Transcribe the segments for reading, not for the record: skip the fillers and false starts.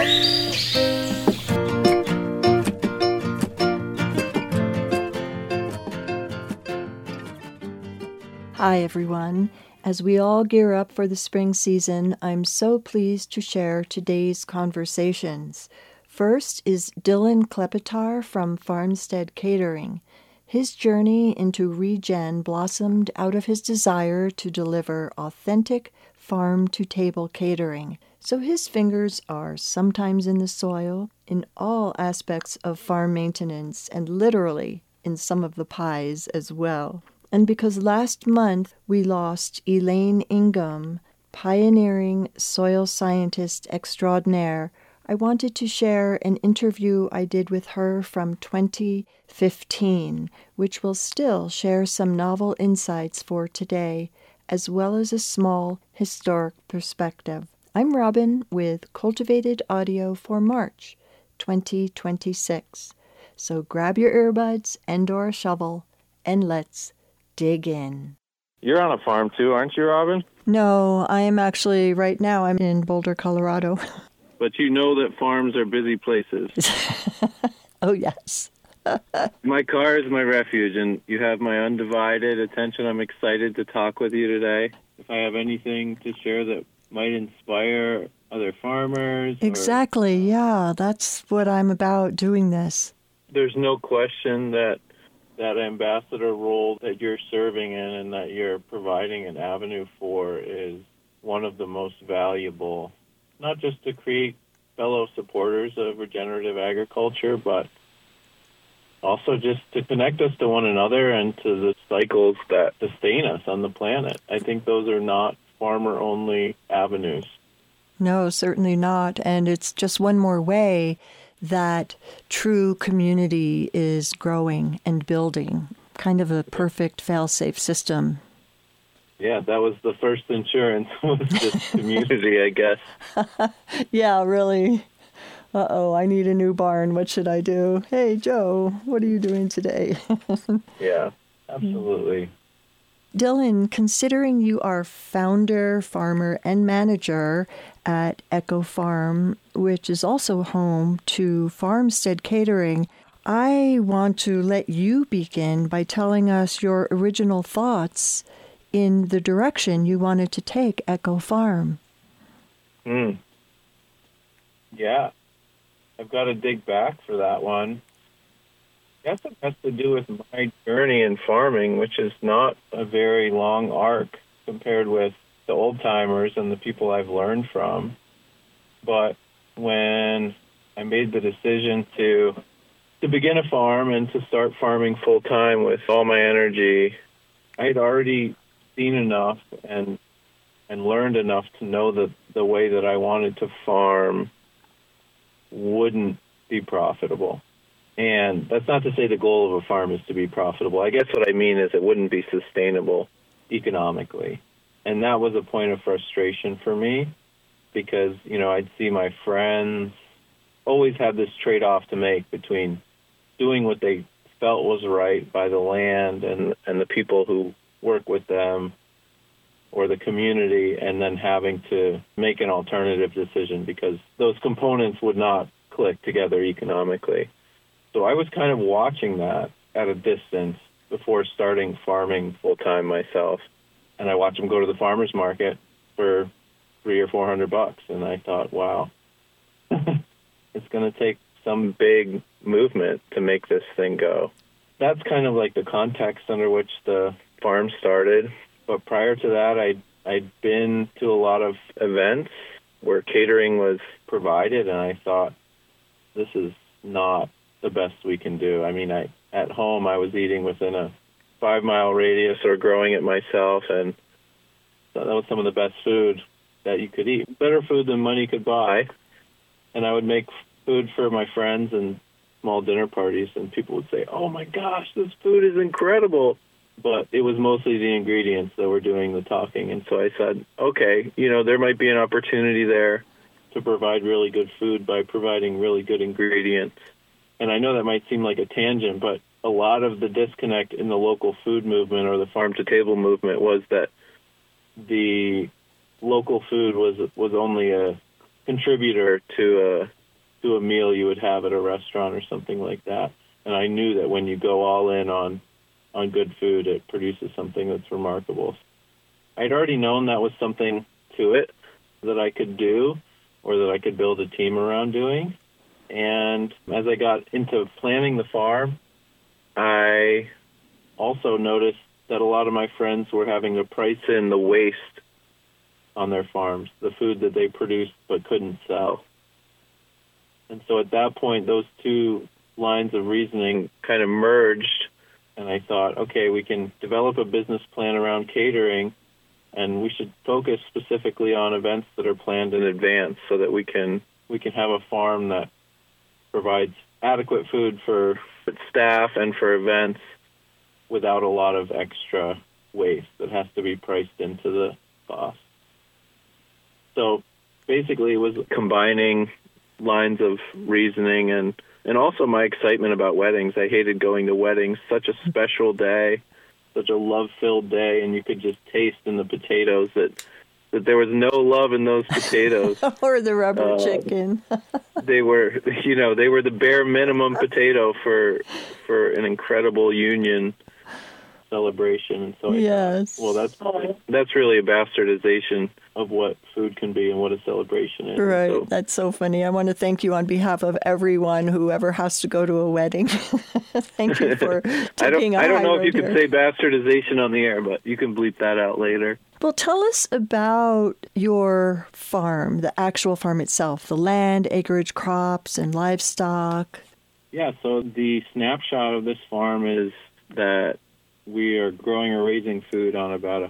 Hi, everyone. As we all gear up for the spring season, I'm so pleased to share today's conversations. First is Dylan Klepetar from Farmstead Catering. His journey into Regen blossomed out of his desire to deliver authentic farm-to-table catering. So his fingers are sometimes in the soil, in all aspects of farm maintenance, and literally in some of the pies as well. And because last month we lost Elaine Ingham, pioneering soil scientist extraordinaire, I wanted to share an interview I did with her from 2015, which will still share some novel insights for today, as well as a small historic perspective. I'm Robin with Cultivated Audio for March 2026. So grab your earbuds and/or a shovel, and let's dig in. You're on a farm too, aren't you, Robin? No, I am actually, right now, I'm in Boulder, Colorado. But you know that farms are busy places. Oh, yes. My car is my refuge, and you have my undivided attention. I'm excited to talk with you today. If I have anything to share that might inspire other farmers. Exactly, yeah. That's what I'm about, doing this. There's no question that ambassador role that you're serving in and that you're providing an avenue for is one of the most valuable, not just to create fellow supporters of regenerative agriculture, but also just to connect us to one another and to the cycles that sustain us on the planet. I think those are not farmer-only avenues. No, certainly not. And it's just one more way that true community is growing and building, kind of a perfect fail-safe system. Yeah, that was the first insurance, was just community, I guess. Yeah, really. Uh-oh, I need a new barn. What should I do? Hey, Joe, what are you doing today? Yeah, absolutely. Dylan, considering you are founder, farmer, and manager at Echo Farm, which is also home to Farmstead Catering, I want to let you begin by telling us your original thoughts in the direction you wanted to take Echo Farm. Yeah, I've got to dig back for that one. I guess it has to do with my journey in farming, which is not a very long arc compared with the old-timers and the people I've learned from. But when I made the decision to begin a farm and to start farming full-time with all my energy, I had already seen enough and learned enough to know that the way that I wanted to farm wouldn't be profitable. And that's not to say the goal of a farm is to be profitable. I guess what I mean is it wouldn't be sustainable economically. And that was a point of frustration for me because, I'd see my friends always have this trade-off to make between doing what they felt was right by the land and the people who work with them or the community, and then having to make an alternative decision because those components would not click together economically. So I was kind of watching that at a distance before starting farming full-time myself. And I watched them go to the farmer's market for $300 or $400. And I thought, wow, it's going to take some big movement to make this thing go. That's kind of like the context under which the farm started. But prior to that, I'd been to a lot of events where catering was provided. And I thought, this is not the best we can do. I mean, at home, I was eating within a 5-mile radius or growing it myself, and that was some of the best food that you could eat. Better food than money could buy. And I would make food for my friends and small dinner parties, and people would say, oh my gosh, this food is incredible. But it was mostly the ingredients that were doing the talking. And so I said, okay, there might be an opportunity there to provide really good food by providing really good ingredients. And I know that might seem like a tangent, but a lot of the disconnect in the local food movement or the farm-to-table movement was that the local food was only a contributor to a meal you would have at a restaurant or something like that. And I knew that when you go all in on good food, it produces something that's remarkable. I'd already known that was something to it that I could do or that I could build a team around doing. And as I got into planning the farm, I also noticed that a lot of my friends were having to price in the waste on their farms, the food that they produced but couldn't sell. And so at that point, those two lines of reasoning kind of merged, and I thought, okay, we can develop a business plan around catering, and we should focus specifically on events that are planned in advance so that we can have a farm that provides adequate food for staff and for events without a lot of extra waste that has to be priced into the cost. So basically it was combining lines of reasoning and also my excitement about weddings. I hated going to weddings, such a special day, such a love-filled day, and you could just taste in the potatoes that there was no love in those potatoes. Or the rubber chicken. They were the bare minimum potato for an incredible union celebration. And so yes. That's really a bastardization of what food can be and what a celebration is. Right. So, that's so funny. I want to thank you on behalf of everyone who ever has to go to a wedding. Thank you for taking I don't know if you can say bastardization on the air, but you can bleep that out later. Well, tell us about your farm, the actual farm itself, the land, acreage, crops, and livestock. Yeah, so the snapshot of this farm is that we are growing or raising food on about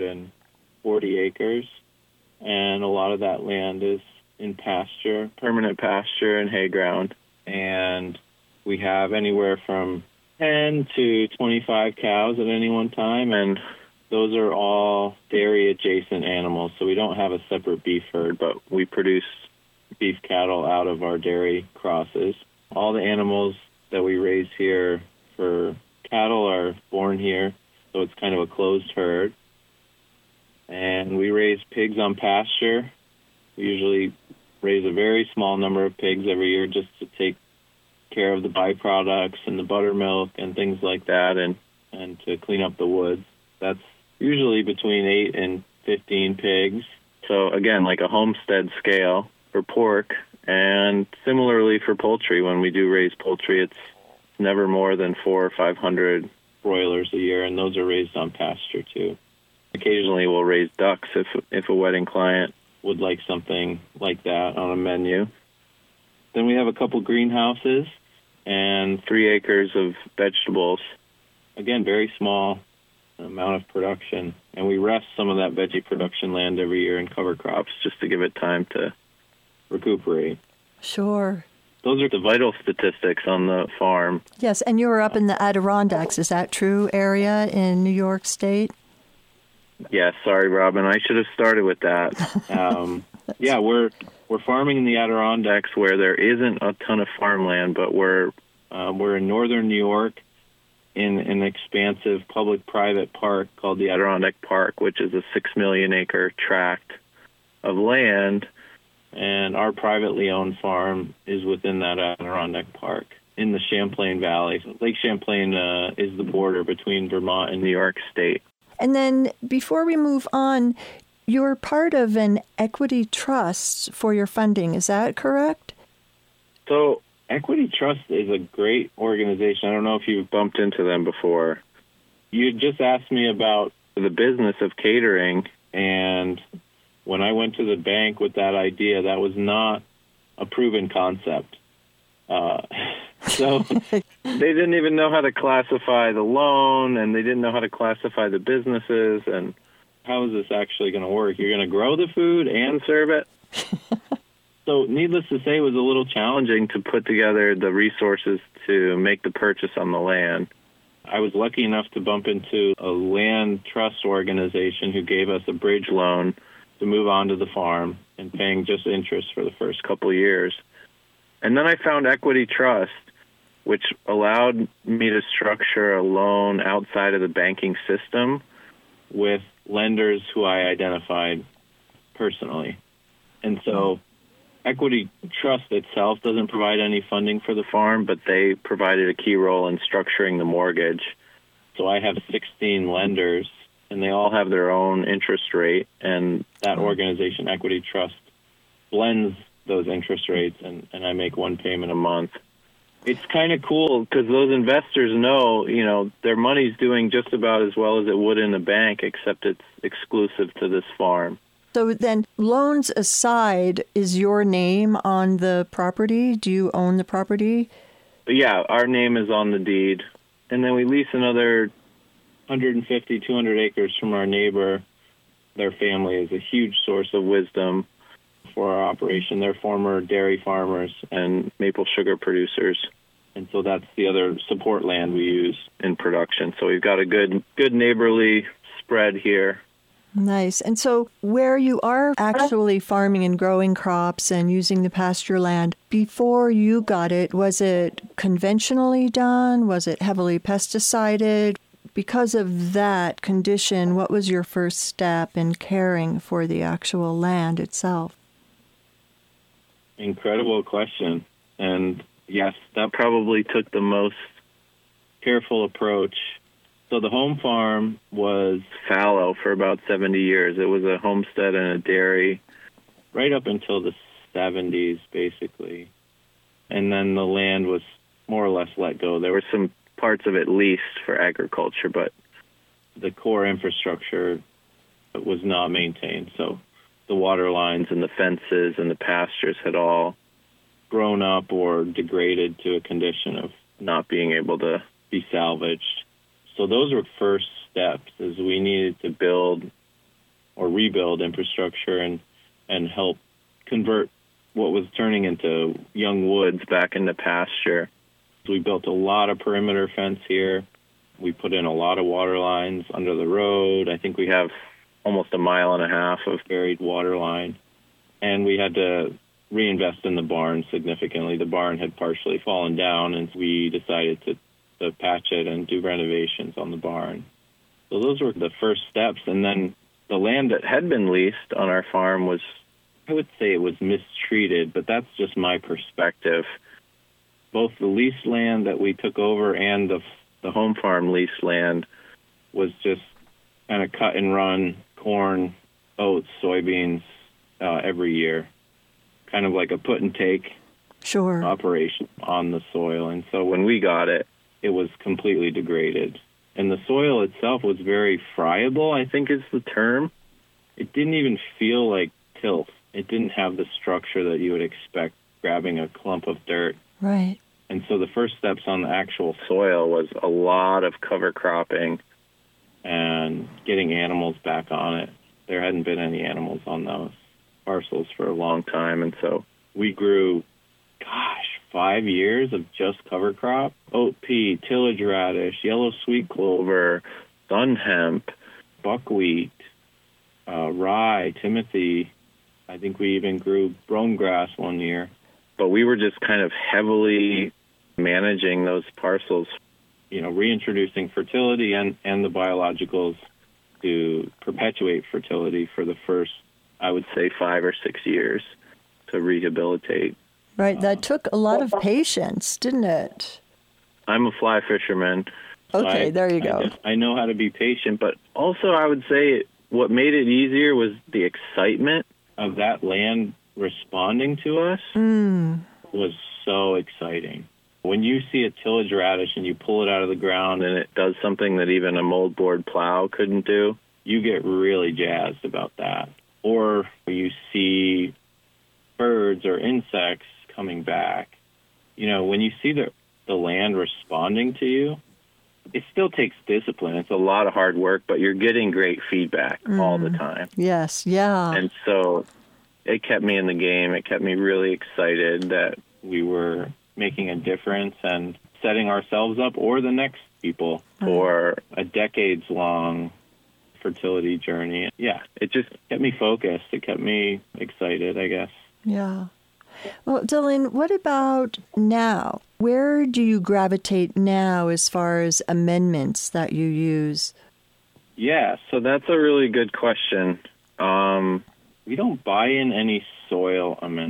140 acres, and a lot of that land is in pasture, permanent pasture and hay ground. And we have anywhere from 10 to 25 cows at any one time, and those are all dairy-adjacent animals, so we don't have a separate beef herd, but we produce beef cattle out of our dairy crosses. All the animals that we raise here for cattle are born here, so it's kind of a closed herd. And we raise pigs on pasture. We usually raise a very small number of pigs every year just to take care of the byproducts and the buttermilk and things like that, and to clean up the woods. That's usually between 8 and 15 pigs. So again, like a homestead scale for pork. And similarly for poultry, when we do raise poultry, it's never more than 400 or 500 broilers a year, and those are raised on pasture too. Occasionally we'll raise ducks if a wedding client would like something like that on a menu. Then we have a couple greenhouses and 3 acres of vegetables. Again, very small amount of production, and we rest some of that veggie production land every year in cover crops just to give it time to recuperate. Sure. Those are the vital statistics on the farm. Yes, and you're up in the Adirondacks. Is that true area in New York State? Yes, sorry, Robin. I should have started with that. Yeah, we're farming in the Adirondacks where there isn't a ton of farmland, but we're in northern New York in an expansive public-private park called the Adirondack Park, which is a 6 million acre tract of land. And our privately owned farm is within that Adirondack Park in the Champlain Valley. So Lake Champlain is the border between Vermont and New York State. And then before we move on, you're part of an equity trust for your funding. Is that correct? So Equity Trust is a great organization. I don't know if you've bumped into them before. You just asked me about the business of catering, and when I went to the bank with that idea, that was not a proven concept. So they didn't even know how to classify the loan, and they didn't know how to classify the businesses, and how is this actually going to work? You're going to grow the food and serve it? So needless to say, it was a little challenging to put together the resources to make the purchase on the land. I was lucky enough to bump into a land trust organization who gave us a bridge loan to move on to the farm and paying just interest for the first couple of years. And then I found Equity Trust, which allowed me to structure a loan outside of the banking system with lenders who I identified personally. And so Equity Trust itself doesn't provide any funding for the farm, but they provided a key role in structuring the mortgage. So I have 16 lenders, and they all have their own interest rate, and that organization, Equity Trust, blends those interest rates, and I make one payment a month. It's kind of cool because those investors know, their money's doing just about as well as it would in a bank, except it's exclusive to this farm. So then, loans aside, is your name on the property? Do you own the property? Yeah, our name is on the deed. And then we lease another 150, 200 acres from our neighbor. Their family is a huge source of wisdom for our operation. They're former dairy farmers and maple sugar producers. And so that's the other support land we use in production. So we've got a good neighborly spread here. Nice. And so where you are actually farming and growing crops and using the pasture land, before you got it, was it conventionally done? Was it heavily pesticided? Because of that condition, what was your first step in caring for the actual land itself? Incredible question. And yes, that probably took the most careful approach. So the home farm was fallow for about 70 years. It was a homestead and a dairy right up until the 70s, basically. And then the land was more or less let go. There were some parts of it leased for agriculture, but the core infrastructure was not maintained. So the water lines and the fences and the pastures had all grown up or degraded to a condition of not being able to be salvaged. So those were first steps, as we needed to build or rebuild infrastructure and help convert what was turning into young woods back into pasture. So we built a lot of perimeter fence here. We put in a lot of water lines under the road. I think we have almost 1.5 miles of buried water line. And we had to reinvest in the barn significantly. The barn had partially fallen down, and we decided to patch it and do renovations on the barn. So those were the first steps. And then the land that had been leased on our farm was, I would say it was mistreated, but that's just my perspective. Both the leased land that we took over and the home farm leased land was just kind of cut and run corn, oats, soybeans every year, kind of like a put and take operation on the soil. And so when we got it, it was completely degraded. And the soil itself was very friable, I think is the term. It didn't even feel like tilth. It didn't have the structure that you would expect grabbing a clump of dirt. Right. And so the first steps on the actual soil was a lot of cover cropping and getting animals back on it. There hadn't been any animals on those parcels for a long time. And so we grew, 5 years of just cover crop, oat pea, tillage radish, yellow sweet clover, sun hemp, buckwheat, rye, timothy. I think we even grew brome grass one year. But we were just kind of heavily managing those parcels, reintroducing fertility and the biologicals to perpetuate fertility for the first, I would say, 5 or 6 years to rehabilitate. Right, that took a lot of patience, didn't it? I'm a fly fisherman. Okay, there you go. I know how to be patient, but also I would say what made it easier was the excitement of that land responding to us was so exciting. When you see a tillage radish and you pull it out of the ground and it does something that even a moldboard plow couldn't do, you get really jazzed about that. Or you see birds or insects coming back. When you see the land responding to you, it still takes discipline. It's a lot of hard work, but you're getting great feedback all the time. Yes, yeah. And so it kept me in the game. It kept me really excited that we were making a difference and setting ourselves up or the next people for a decades-long fertility journey. Yeah, it just kept me focused. It kept me excited, I guess. Yeah. Well, Dylan, what about now? Where do you gravitate now as far as amendments that you use? Yeah, so that's a really good question. We don't buy in any soil amendments.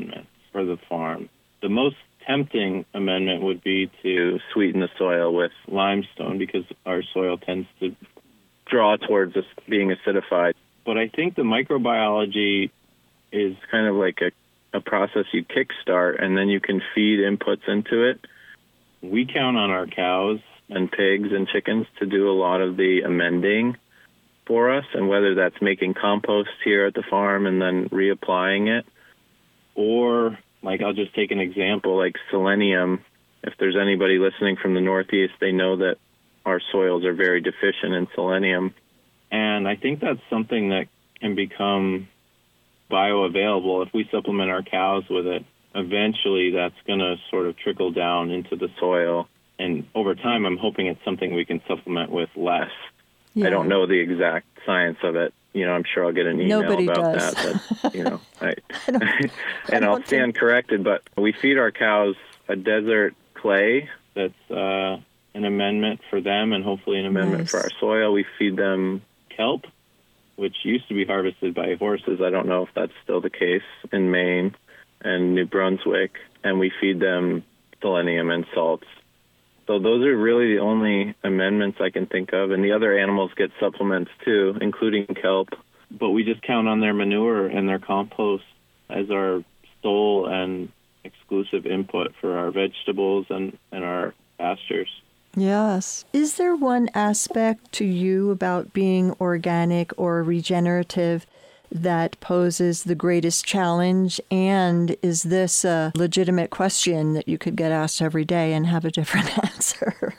for the farm. The most tempting amendment would be to sweeten the soil with limestone because our soil tends to draw towards us being acidified. But I think the microbiology is kind of like a process you kickstart, and then you can feed inputs into it. We count on our cows and pigs and chickens to do a lot of the amending for us, and whether that's making compost here at the farm and then reapplying it, or like I'll just take an example like selenium. If there's anybody listening from the Northeast, they know that our soils are very deficient in selenium. And I think that's something that can become bioavailable if we supplement our cows with it. Eventually, that's going to sort of trickle down into the soil. And over time, I'm hoping it's something we can supplement with less. Yeah. I don't know the exact science of it. I'm sure I'll get an email about that. But, I'll stand corrected. But we feed our cows a desert clay that's an amendment for them and hopefully an amendment for our soil. We feed them kelp, which used to be harvested by horses. I don't know if that's still the case in Maine and New Brunswick. And we feed them selenium and salts. So those are really the only amendments I can think of. And the other animals get supplements too, including kelp. But we just count on their manure and their compost as our sole and exclusive input for our vegetables and our pastures. Yes. Is there one aspect to you about being organic or regenerative that poses the greatest challenge? And is this a legitimate question that you could get asked every day and have a different answer?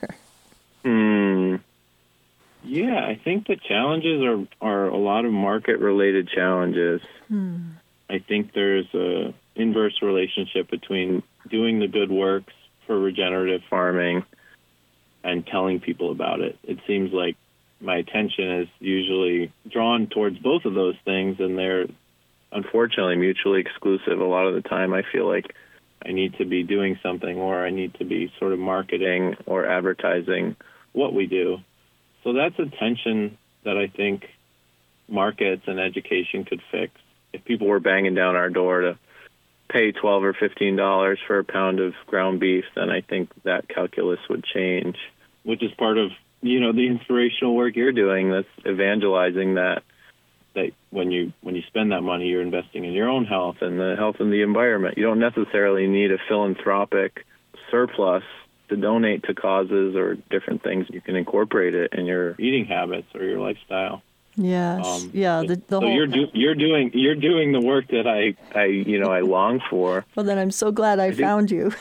Yeah, I think the challenges are a lot of market-related challenges. I think there's a inverse relationship between doing the good works for regenerative farming and telling people about it. It seems like my attention is usually drawn towards both of those things, and they're unfortunately mutually exclusive. A lot of the time I feel like I need to be doing something, or I need to be sort of marketing or advertising what we do. So that's a tension that I think markets and education could fix. If people were banging down our door to pay $12 or $15 for a pound of ground beef, then I think that calculus would change, which is part of the inspirational work you're doing, that's evangelizing that when you spend that money, you're investing in your own health and the health of the environment. You don't necessarily need a philanthropic surplus to donate to causes or different things. You can incorporate it in your eating habits or your lifestyle. Yes. The so whole... you're doing the work that I long for. Well, then I'm so glad I found you.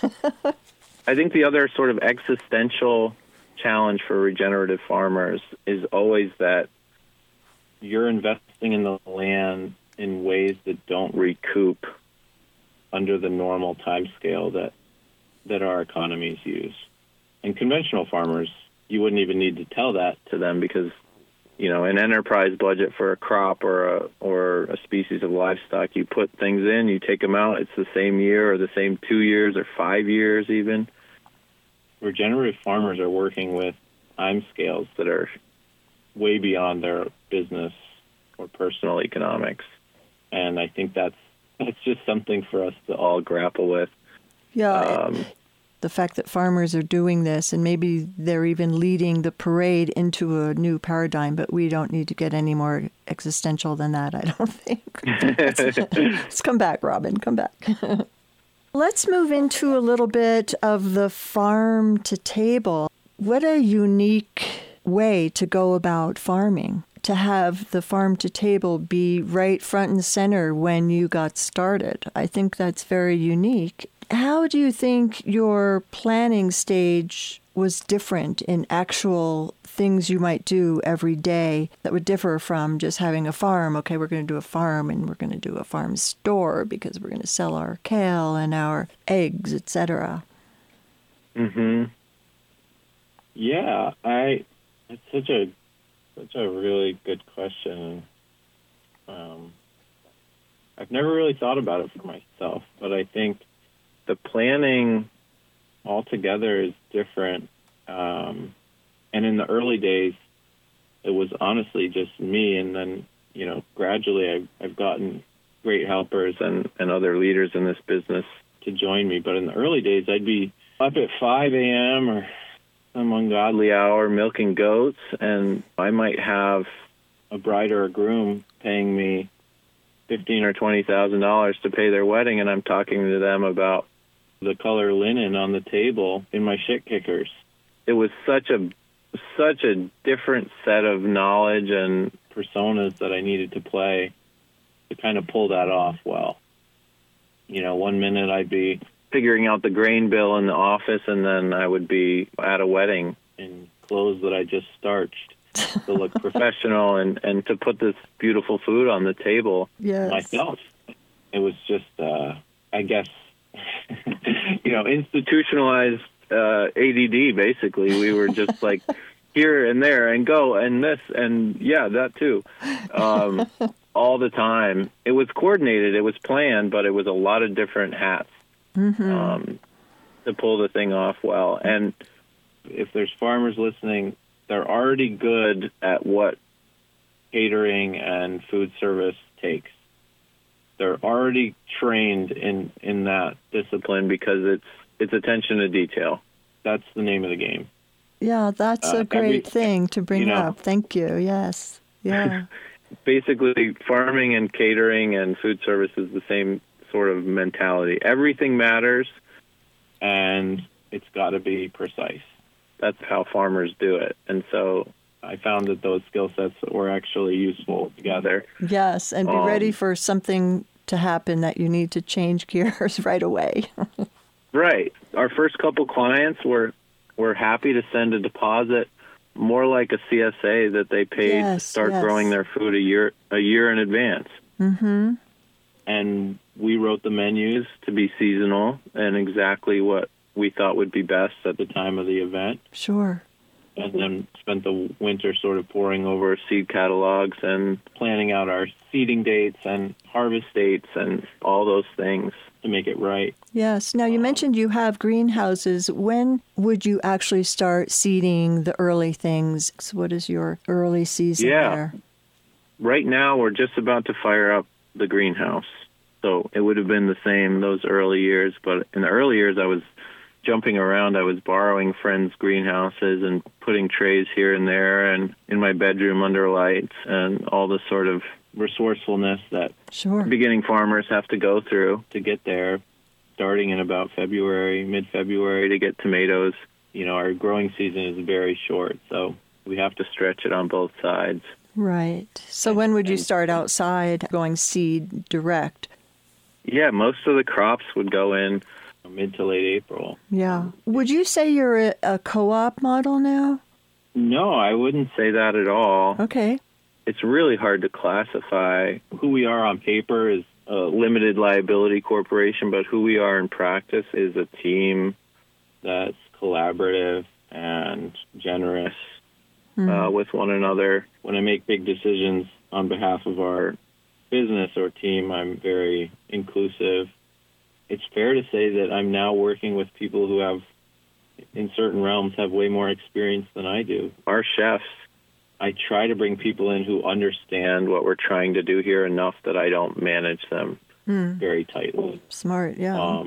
I think the other sort of existential challenge for regenerative farmers is always that you're investing in the land in ways that don't recoup under the normal time scale that our economies use. And conventional farmers, you wouldn't even need to tell that to them because, an enterprise budget for a crop or a species of livestock, you put things in, you take them out, it's the same year or the same 2 years or 5 years even. Regenerative farmers are working with time scales that are way beyond their business or personal economics. And I think that's just something for us to all grapple with. Yeah, the fact that farmers are doing this, and maybe they're even leading the parade into a new paradigm, but we don't need to get any more existential than that, I don't think. Let's come back, Robin, come back. Let's move into a little bit of the farm to table. What a unique way to go about farming, to have the farm to table be right front and center when you got started. I think that's very unique. How do you think your planning stage was different in actual things you might do every day that would differ from just having a farm? Okay, we're going to do a farm and we're going to do a farm store because we're going to sell our kale and our eggs, etc. Yeah, it's such a really good question. I've never really thought about it for myself, but I think the planning altogether is different. And in the early days, it was honestly just me. And then, gradually I've gotten great helpers and other leaders in this business to join me. But in the early days, I'd be up at 5 a.m. or some ungodly hour milking goats, and I might have a bride or a groom paying me $15,000 or $20,000 to pay their wedding, and I'm talking to them about the color linen on the table in my shit kickers. It was such a different set of knowledge and personas that I needed to play to kind of pull that off well. You know, one minute I'd be figuring out the grain bill in the office, and then I would be at a wedding in clothes that I just starched to look professional and to put this beautiful food on the table myself. It was just, I guess, institutionalized ADD, basically. We were just like here and there and go and this and that too. All the time. It was coordinated, it was planned, but it was a lot of different hats to pull the thing off well. And if there's farmers listening, they're already good at what catering and food service takes. They're already trained in that discipline because it's attention to detail. That's the name of the game. Yeah, that's a great thing to bring up. Thank you. Yes. Yeah. Basically, farming and catering and food service is the same sort of mentality. Everything matters, and it's got to be precise. That's how farmers do it. And so I found that those skill sets were actually useful together. Yes, and be ready for something to happen that you need to change gears right away. Right. Our first couple clients were happy to send a deposit, more like a CSA that they paid to start growing their food a year in advance. Mm-hmm. And we wrote the menus to be seasonal and exactly what we thought would be best at the time of the event. Sure. And then spent the winter sort of poring over seed catalogs and planning out our seeding dates and harvest dates and all those things to make it right. Yes. Now, you mentioned you have greenhouses. When would you actually start seeding the early things? So what is your early season there? Right now, we're just about to fire up the greenhouse. So it would have been the same those early years. But in the early years, I was jumping around. I was borrowing friends' greenhouses and putting trays here and there and in my bedroom under lights and all the sort of resourcefulness that beginning farmers have to go through to get there, starting in about February, mid-February, to get tomatoes. You know, our growing season is very short, so we have to stretch it on both sides. Right. So when would you start outside going seed direct? Yeah, most of the crops would go in mid to late April. Yeah. Would you say you're a co-op model now? No, I wouldn't say that at all. Okay. It's really hard to classify. Who we are on paper is a limited liability corporation, but who we are in practice is a team that's collaborative and generous with one another. When I make big decisions on behalf of our business or team, I'm very inclusive. It's fair to say that I'm now working with people who have, in certain realms, have way more experience than I do. Our chefs, I try to bring people in who understand what we're trying to do here enough that I don't manage them very tightly. Smart, yeah.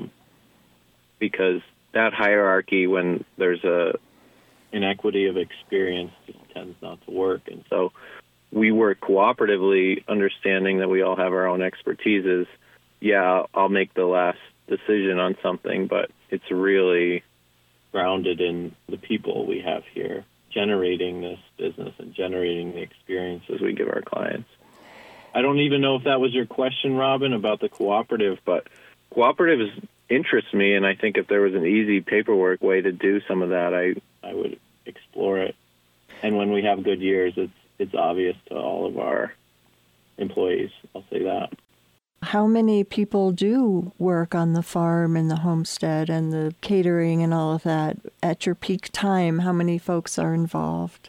Because that hierarchy, when there's a inequity of experience, just tends not to work. And so we work cooperatively, understanding that we all have our own expertises. Yeah, I'll make the last decision on something, but it's really grounded in the people we have here, generating this business and generating the experiences we give our clients. I don't even know if that was your question, Robin, about the cooperative, but cooperatives interest me, and I think if there was an easy paperwork way to do some of that, I would explore it. And when we have good years, it's obvious to all of our employees, I'll say that. How many people do work on the farm and the homestead and the catering and all of that? At your peak time, how many folks are involved?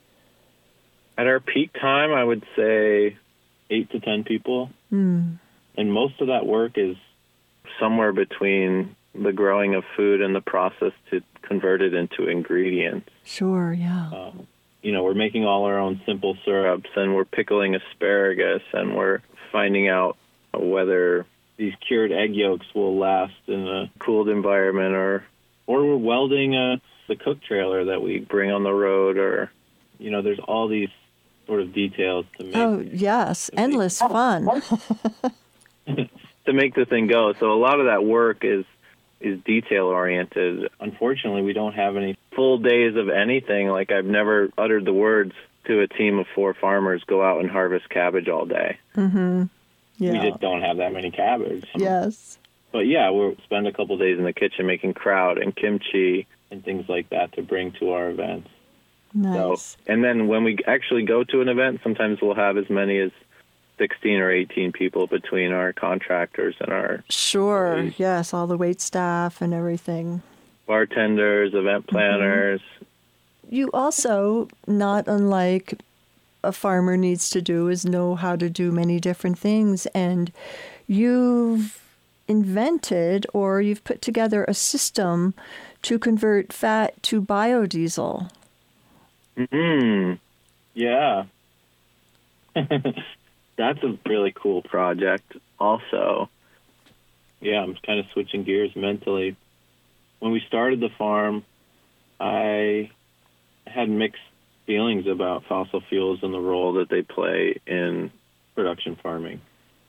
At our peak time, I would say 8 to 10 people. And most of that work is somewhere between the growing of food and the process to convert it into ingredients. Sure, yeah. We're making all our own simple syrups, and we're pickling asparagus, and we're finding out whether these cured egg yolks will last in a cooled environment, or we're welding the cook trailer that we bring on the road, or, there's all these sort of details to make. Oh, yes. Endless fun. To make the thing go. So a lot of that work is detail-oriented. Unfortunately, we don't have any full days of anything. Like, I've never uttered the words to a team of 4 farmers, go out and harvest cabbage all day. Mm-hmm. Yeah. We just don't have that many cabbage. Yes. But yeah, we'll spend a couple days in the kitchen making kraut and kimchi and things like that to bring to our events. Nice. So, and then when we actually go to an event, sometimes we'll have as many as 16 or 18 people between our contractors and our... Sure, employees. Yes, all the wait staff and everything. Bartenders, event planners. Mm-hmm. You also, not unlike a farmer needs to do, is know how to do many different things. And you've invented, or you've put together a system to convert fat to biodiesel. Yeah. That's a really cool project also. Yeah, I'm kind of switching gears mentally. When we started the farm, I had mixed feelings about fossil fuels and the role that they play in production farming.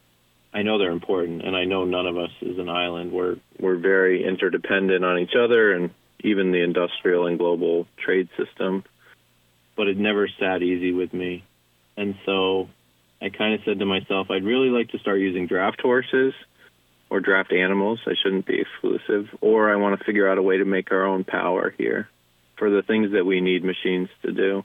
I know they're important, and I know none of us is an island. We're very interdependent on each other and even the industrial and global trade system. But it never sat easy with me. And so I kind of said to myself, I'd really like to start using draft horses or draft animals. I shouldn't be exclusive. Or I want to figure out a way to make our own power here for the things that we need machines to do.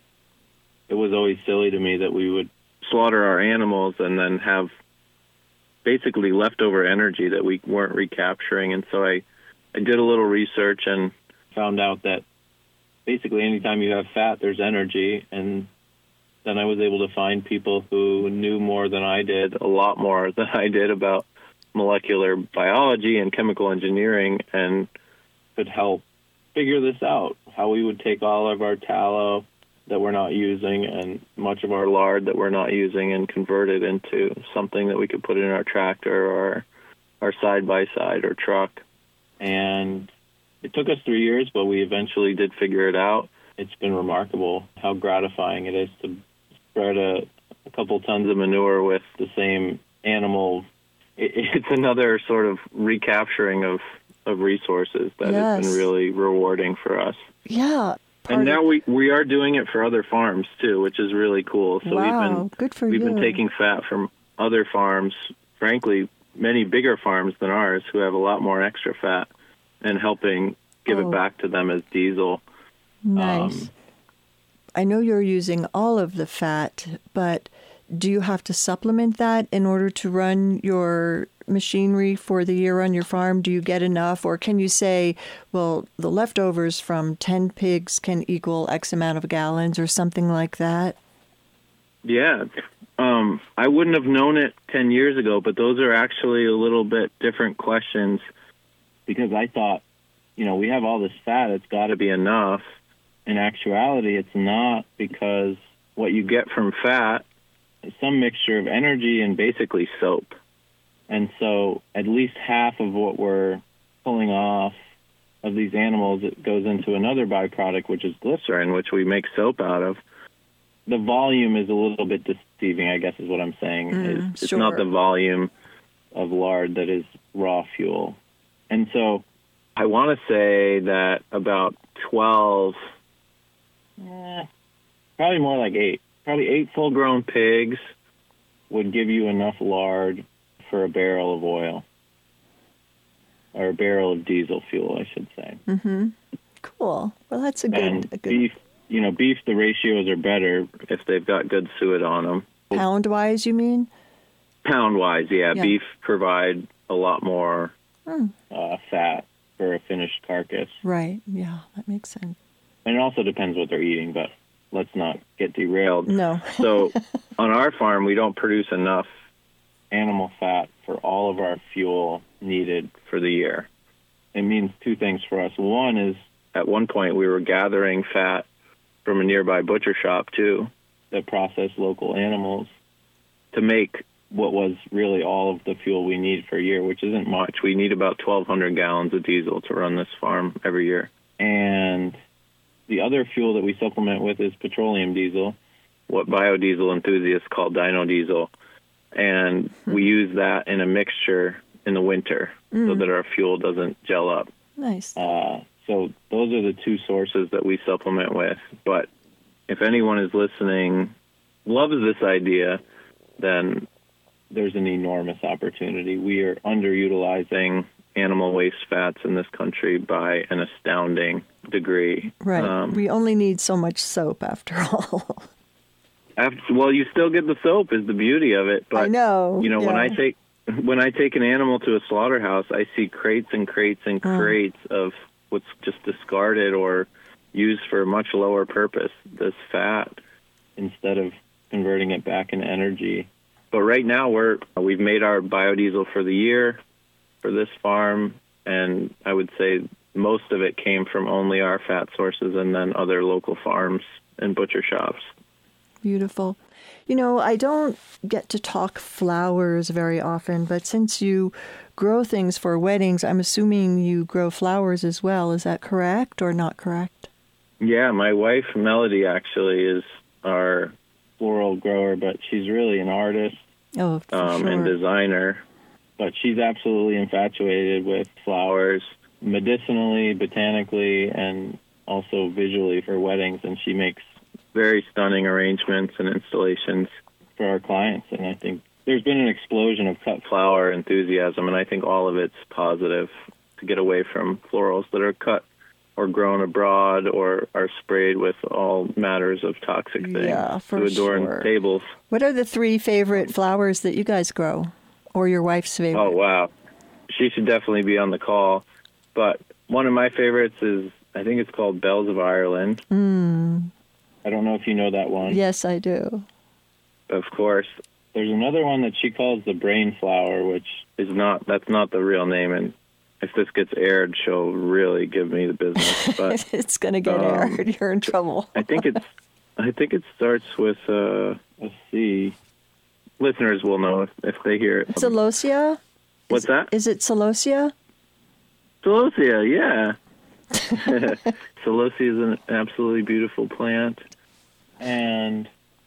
It was always silly to me that we would slaughter our animals and then have basically leftover energy that we weren't recapturing. And so I did a little research and found out that basically anytime you have fat, there's energy. And then I was able to find people who knew more than I did, a lot more than I did about molecular biology and chemical engineering, and could help figure this out, how we would take all of our tallow that we're not using and much of our lard that we're not using and convert it into something that we could put in our tractor or our side-by-side or truck. And it took us 3 years, but we eventually did figure it out. It's been remarkable how gratifying it is to spread a couple tons of manure with the same animal. It's another sort of recapturing of resources that has been really rewarding for us. Yeah. And now we are doing it for other farms, too, which is really cool. So we've been taking fat from other farms, frankly, many bigger farms than ours who have a lot more extra fat, and helping give it back to them as diesel. Nice. I know you're using all of the fat, but do you have to supplement that in order to run your machinery for the year on your farm? Do you get enough? Or can you say, well, the leftovers from 10 pigs can equal X amount of gallons or something like that? Yeah. I wouldn't have known it 10 years ago, but those are actually a little bit different questions, because I thought, we have all this fat, it's got to be enough. In actuality, it's not, because what you get from fat is some mixture of energy and basically soap. And so at least half of what we're pulling off of these animals, it goes into another byproduct, which is glycerin, which we make soap out of. The volume is a little bit deceiving, I guess is what I'm saying. It's not the volume of lard that is raw fuel. And so I want to say that about 12, probably more like 8, probably 8 full-grown pigs would give you enough lard for a barrel of oil, or a barrel of diesel fuel, I should say. Mm-hmm. Cool. Well, that's a good... Beef, beef, the ratios are better if they've got good suet on them. Pound-wise, you mean? Pound-wise, yeah. Beef provide a lot more fat for a finished carcass. Right, yeah, that makes sense. And it also depends what they're eating, but let's not get derailed. No. So on our farm, we don't produce enough animal fat for all of our fuel needed for the year. It means two things for us. One is, at one point, we were gathering fat from a nearby butcher shop, too, that processed local animals to make what was really all of the fuel we need for a year, which isn't much. We need about 1,200 gallons of diesel to run this farm every year. And the other fuel that we supplement with is petroleum diesel, what biodiesel enthusiasts call dyno diesel. And we use that in a mixture in the winter so that our fuel doesn't gel up. Nice. So those are the two sources that we supplement with. But if anyone is listening, loves this idea, then there's an enormous opportunity. We are underutilizing animal waste fats in this country by an astounding degree. Right. We only need so much soap after all. Well, you still get the soap is the beauty of it. But, I know. You know, when I take an animal to a slaughterhouse, I see crates and crates and crates of what's just discarded or used for a much lower purpose, this fat, instead of converting it back into energy. But right now we've made our biodiesel for the year for this farm, and I would say most of it came from only our fat sources and then other local farms and butcher shops. Beautiful. You know, I don't get to talk flowers very often, but since you grow things for weddings, I'm assuming you grow flowers as well. Is that correct or not correct? Yeah, my wife, Melody, actually is our floral grower, but she's really an artist and designer. But she's absolutely infatuated with flowers, medicinally, botanically, and also visually for weddings, and she makes very stunning arrangements and installations for our clients. And I think there's been an explosion of cut flower enthusiasm, and I think all of it's positive to get away from florals that are cut or grown abroad or are sprayed with all matters of toxic things to adorn tables. What are the 3 favorite flowers that you guys grow, or your wife's favorite? Oh, wow. She should definitely be on the call. But one of my favorites is, I think it's called Bells of Ireland. I don't know if you know that one. Yes, I do. Of course. There's another one that she calls the brain flower, which that's not the real name. And if this gets aired, she'll really give me the business. But it's going to get aired. You're in trouble. I think it starts with a C. Listeners will know if they hear it. Celosia? What's that? Is it celosia? Celosia, yeah. Celosia is an absolutely beautiful plant. And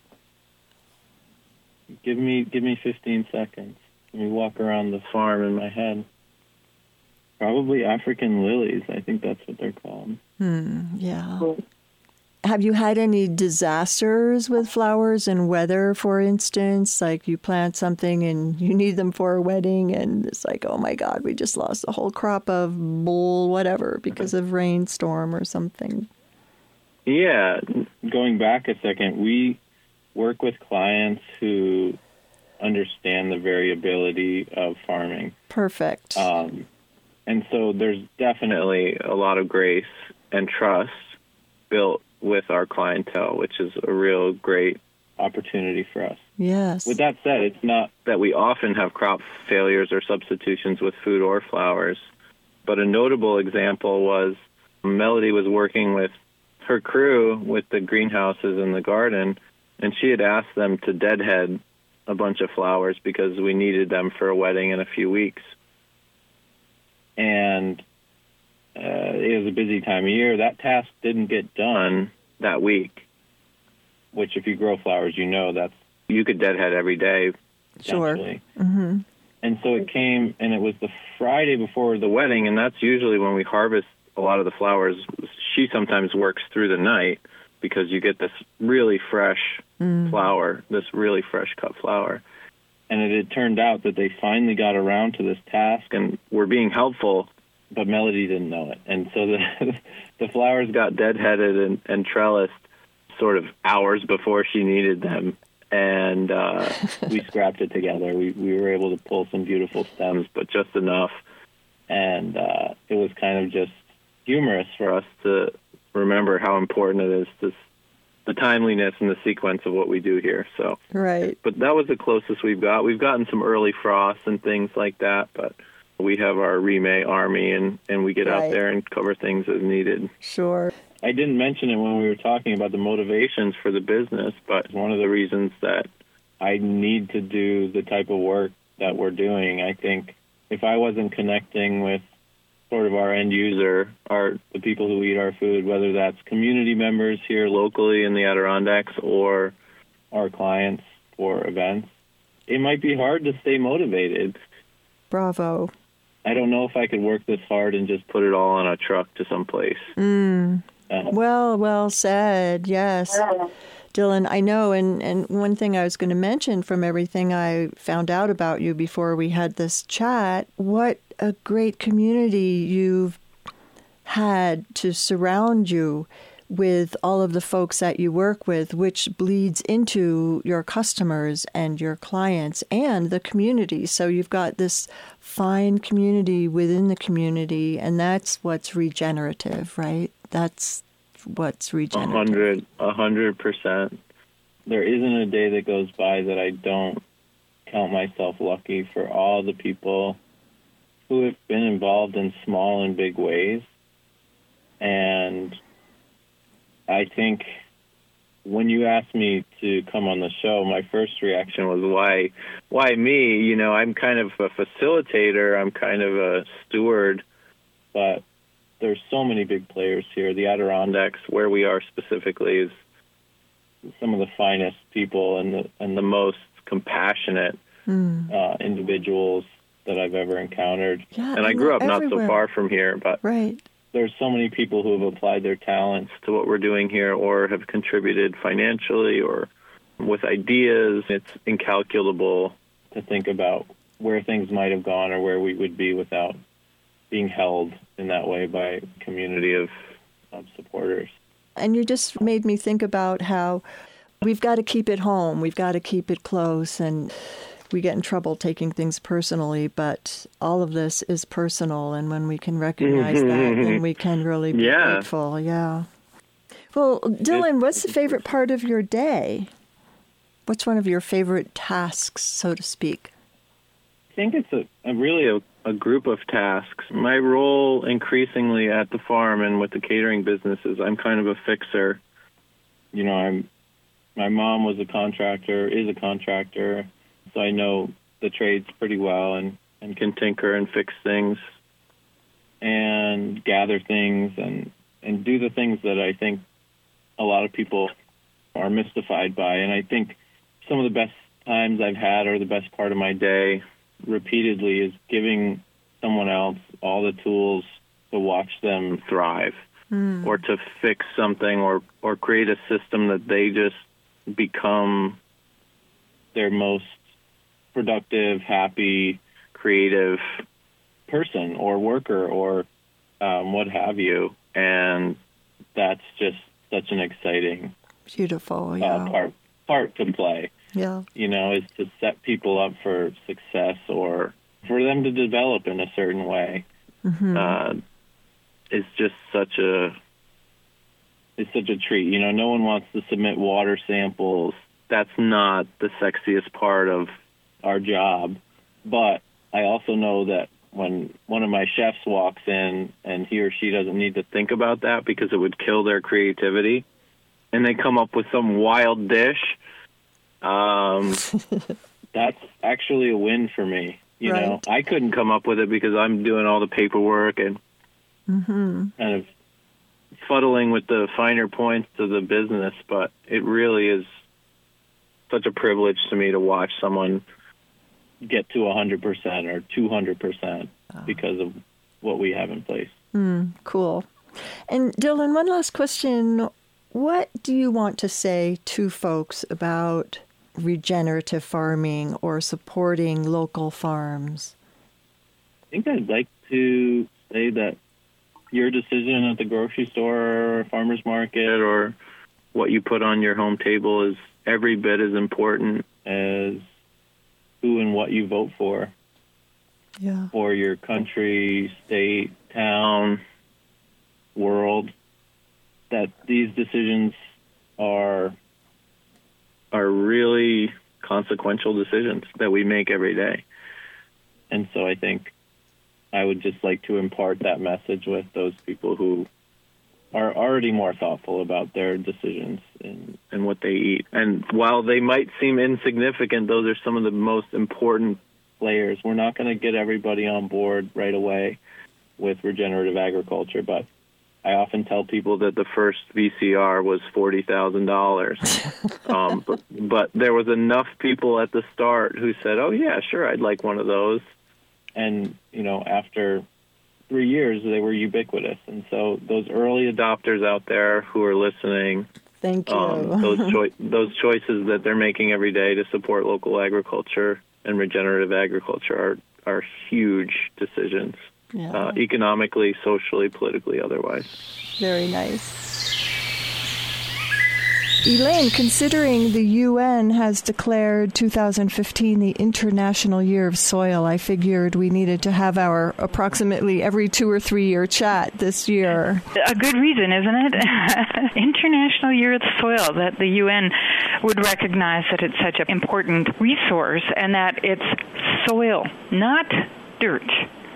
give me 15 seconds. Let me walk around the farm in my head. Probably African lilies. I think that's what they're called. Yeah. Cool. Have you had any disasters with flowers and weather, for instance? Like you plant something and you need them for a wedding and it's like, oh my God, we just lost a whole crop of bull, whatever, because of rainstorm or something. Yeah. Going back a second, we work with clients who understand the variability of farming. Perfect. And so there's definitely a lot of grace and trust built with our clientele, which is a real great opportunity for us. Yes. With that said, it's not that we often have crop failures or substitutions with food or flowers, but a notable example was Melody was working with her crew with the greenhouses in the garden, and she had asked them to deadhead a bunch of flowers because we needed them for a wedding in a few weeks. And it was a busy time of year. That task didn't get done that week, which if you grow flowers, you know that you could deadhead every day. Sure. Mm-hmm. And so it came, and it was the Friday before the wedding, and that's usually when we harvest a lot of the flowers. She sometimes works through the night because you get this really fresh flower, this really fresh cut flower. And it had turned out that they finally got around to this task and were being helpful, but Melody didn't know it. And so the flowers got deadheaded and trellised sort of hours before she needed them. And we scrapped it together. We were able to pull some beautiful stems, but just enough. And it was kind of just humorous for us to remember how important it is, the timeliness and the sequence of what we do here. So, right. But that was the closest we've got. We've gotten some early frosts and things like that, but we have our Remay army, and we get out there and cover things as needed. Sure. I didn't mention it when we were talking about the motivations for the business, but one of the reasons that I need to do the type of work that we're doing. I think if I wasn't connecting with sort of our end user, the people who eat our food, whether that's community members here locally in the Adirondacks or our clients for events, it might be hard to stay motivated. Bravo. I don't know if I could work this hard and just put it all on a truck to someplace. Well said. Yes. Dylan, I know, and one thing I was going to mention from everything I found out about you before we had this chat, what a great community you've had to surround you with all of the folks that you work with, which bleeds into your customers and your clients and the community. So you've got this fine community within the community, and that's what's regenerative, right? That's what's regenerative. 100%. There isn't a day that goes by that I don't count myself lucky for all the people who have been involved in small and big ways. And I think when you asked me to come on the show, my first reaction was, why me? You know, I'm kind of a facilitator. I'm kind of a steward, but there's so many big players here. The Adirondacks, where we are specifically, is some of the finest people and the most compassionate individuals that I've ever encountered. Yeah, and I grew up everywhere. Not so far from here, but right. There's so many people who have applied their talents to what we're doing here or have contributed financially or with ideas. It's incalculable to think about where things might have gone or where we would be without being held in that way by a community of supporters. And you just made me think about how we've got to keep it home. We've got to keep it close. And we get in trouble taking things personally, but all of this is personal. And when we can recognize that, then we can really be grateful. Yeah. Well, Dylan, what's the favorite part of your day? What's one of your favorite tasks, so to speak? I think it's really a group of tasks. My role increasingly at the farm and with the catering business is I'm kind of a fixer. You know, my mom was a contractor, is a contractor, so I know the trades pretty well and can tinker and fix things and gather things and do the things that I think a lot of people are mystified by. And I think some of the best times I've had or the best part of my day repeatedly is giving someone else all the tools to watch them thrive or to fix something or create a system that they just become their most productive, happy, creative person or worker or what have you. And that's just such an exciting beautiful part to play. Yeah. You know, is to set people up for success or for them to develop in a certain way. It's just such a treat. You know, no one wants to submit water samples. That's not the sexiest part of our job. But I also know that when one of my chefs walks in and he or she doesn't need to think about that because it would kill their creativity, and they come up with some wild dish, that's actually a win for me. You know, I couldn't come up with it because I'm doing all the paperwork and kind of fuddling with the finer points of the business, but it really is such a privilege to me to watch someone get to 100% or 200% because of what we have in place. Cool. And Dylan, one last question. What do you want to say to folks about regenerative farming or supporting local farms? I think I'd like to say that your decision at the grocery store or farmer's market or what you put on your home table is every bit as important as who and what you vote for. Yeah. For your country, state, town, world. That these decisions are really consequential decisions that we make every day. And so I think I would just like to impart that message with those people who are already more thoughtful about their decisions and what they eat. And while they might seem insignificant, those are some of the most important players. We're not going to get everybody on board right away with regenerative agriculture, but I often tell people that the first VCR was $40,000. But there was enough people at the start who said, oh, yeah, sure, I'd like one of those. And, after 3 years, they were ubiquitous. And so those early adopters out there who are listening, thank you. Those choices that they're making every day to support local agriculture and regenerative agriculture are huge decisions. Yeah. Economically, socially, politically, otherwise. Very nice. Elaine, considering the UN has declared 2015 the International Year of Soil, I figured we needed to have our approximately every 2 or 3 year chat this year. A good reason, isn't it? International Year of the Soil, that the UN would recognize that it's such an important resource and that it's soil, not dirt.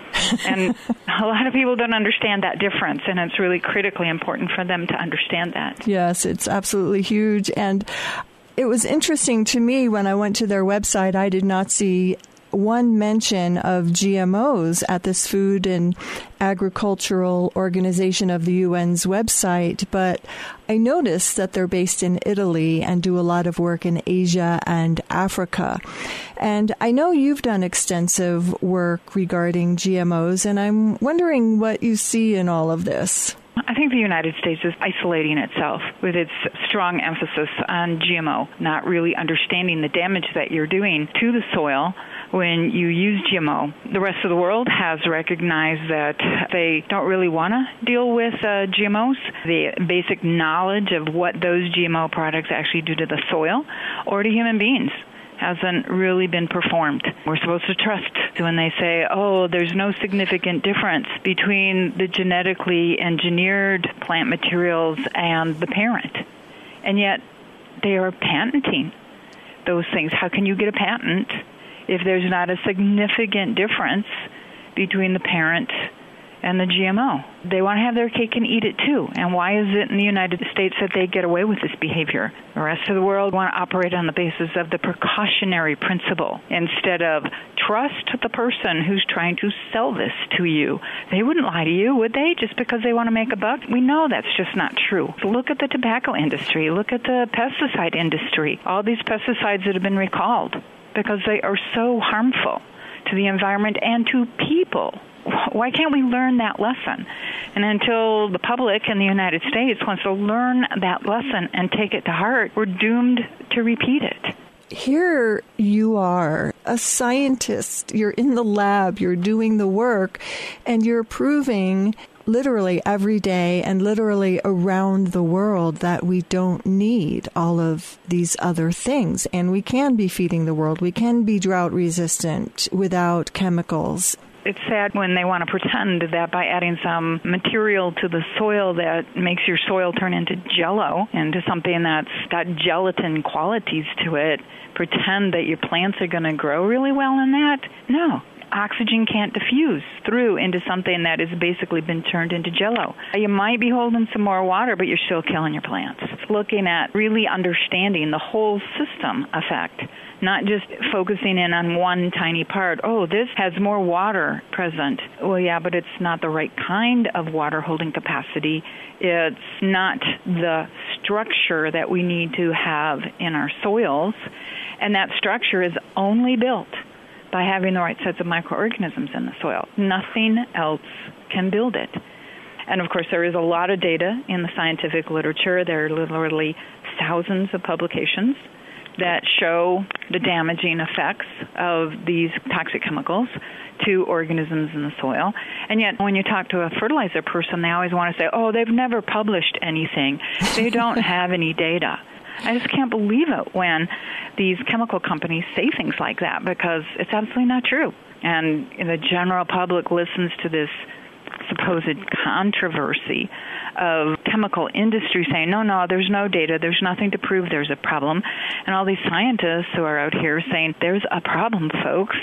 And a lot of people don't understand that difference, and it's really critically important for them to understand that. Yes, it's absolutely huge. And it was interesting to me when I went to their website, I did not see one mention of GMOs at this Food and Agricultural Organization of the UN's website, but I noticed that they're based in Italy and do a lot of work in Asia and Africa. And I know you've done extensive work regarding GMOs, and I'm wondering what you see in all of this. I think the United States is isolating itself with its strong emphasis on GMO, not really understanding the damage that you're doing to the soil when you use GMO. The rest of the world has recognized that they don't really want to deal with GMOs. The basic knowledge of what those GMO products actually do to the soil or to human beings hasn't really been performed. We're supposed to trust when they say, oh, there's no significant difference between the genetically engineered plant materials and the parent. And yet they are patenting those things. How can you get a patent if there's not a significant difference between the parent and the GMO? They want to have their cake and eat it too. And why is it in the United States that they get away with this behavior? The rest of the world want to operate on the basis of the precautionary principle instead of trust the person who's trying to sell this to you. They wouldn't lie to you, would they, just because they want to make a buck? We know that's just not true. Look at the tobacco industry. Look at the pesticide industry. All these pesticides that have been recalled because they are so harmful to the environment and to people. Why can't we learn that lesson? And until the public in the United States wants to learn that lesson and take it to heart, we're doomed to repeat it. Here you are, a scientist. You're in the lab, you're doing the work, and you're proving literally every day and literally around the world that we don't need all of these other things. And we can be feeding the world. We can be drought resistant without chemicals. It's sad when they want to pretend that by adding some material to the soil that makes your soil turn into jello, into something that's got gelatin qualities to it, pretend that your plants are going to grow really well in that. No. Oxygen can't diffuse through into something that has basically been turned into jello. You might be holding some more water, but you're still killing your plants. It's looking at really understanding the whole system effect, not just focusing in on one tiny part. Oh, this has more water present. Well, yeah, but it's not the right kind of water holding capacity. It's not the structure that we need to have in our soils. And that structure is only built by having the right sets of microorganisms in the soil. Nothing else can build it. And of course, there is a lot of data in the scientific literature. There are literally thousands of publications that show the damaging effects of these toxic chemicals to organisms in the soil. And yet, when you talk to a fertilizer person, they always want to say, oh, they've never published anything. They don't have any data. I just can't believe it when these chemical companies say things like that, because it's absolutely not true. And the general public listens to this supposed controversy of chemical industry saying, no, there's no data, there's nothing to prove there's a problem. And all these scientists who are out here saying, there's a problem, folks.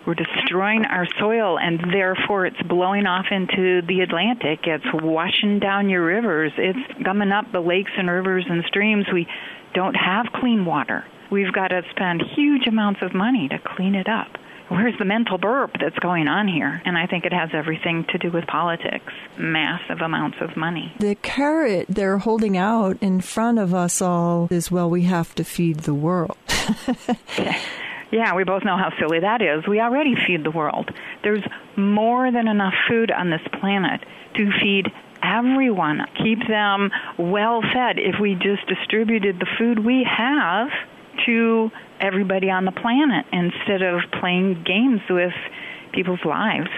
We're destroying our soil, and therefore it's blowing off into the Atlantic. It's washing down your rivers. It's gumming up the lakes and rivers and streams. We don't have clean water. We've got to spend huge amounts of money to clean it up. Where's the mental burp that's going on here? And I think it has everything to do with politics, massive amounts of money. The carrot they're holding out in front of us all is, well, we have to feed the world. Yeah, we both know how silly that is. We already feed the world. There's more than enough food on this planet to feed everyone, keep them well fed if we just distributed the food we have to everybody on the planet instead of playing games with people's lives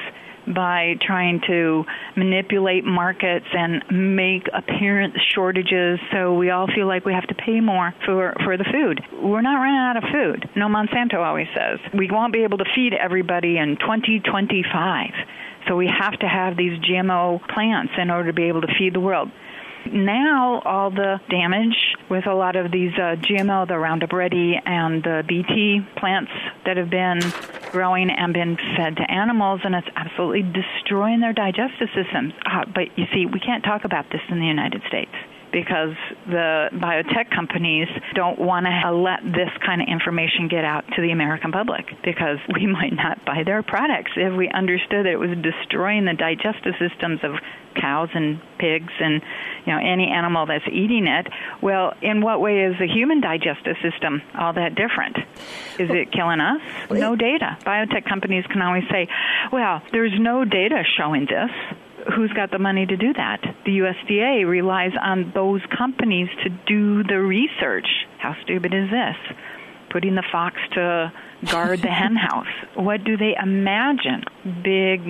by trying to manipulate markets and make apparent shortages so we all feel like we have to pay more for the food. We're not running out of food. No, Monsanto always says we won't be able to feed everybody in 2025. So we have to have these GMO plants in order to be able to feed the world. Now, all the damage with a lot of these GMO, the Roundup Ready and the BT plants that have been growing and been fed to animals, and it's absolutely destroying their digestive systems. But you see, we can't talk about this in the United States because the biotech companies don't want to let this kind of information get out to the American public because we might not buy their products if we understood that it was destroying the digestive systems of cows and pigs and any animal that's eating it. Well, in what way is the human digestive system all that different? Is it killing us? No data. Biotech companies can always say, well, there's no data showing this. Who's got the money to do that? The USDA relies on those companies to do the research. How stupid is this? Putting the fox to guard the hen house. What do they imagine big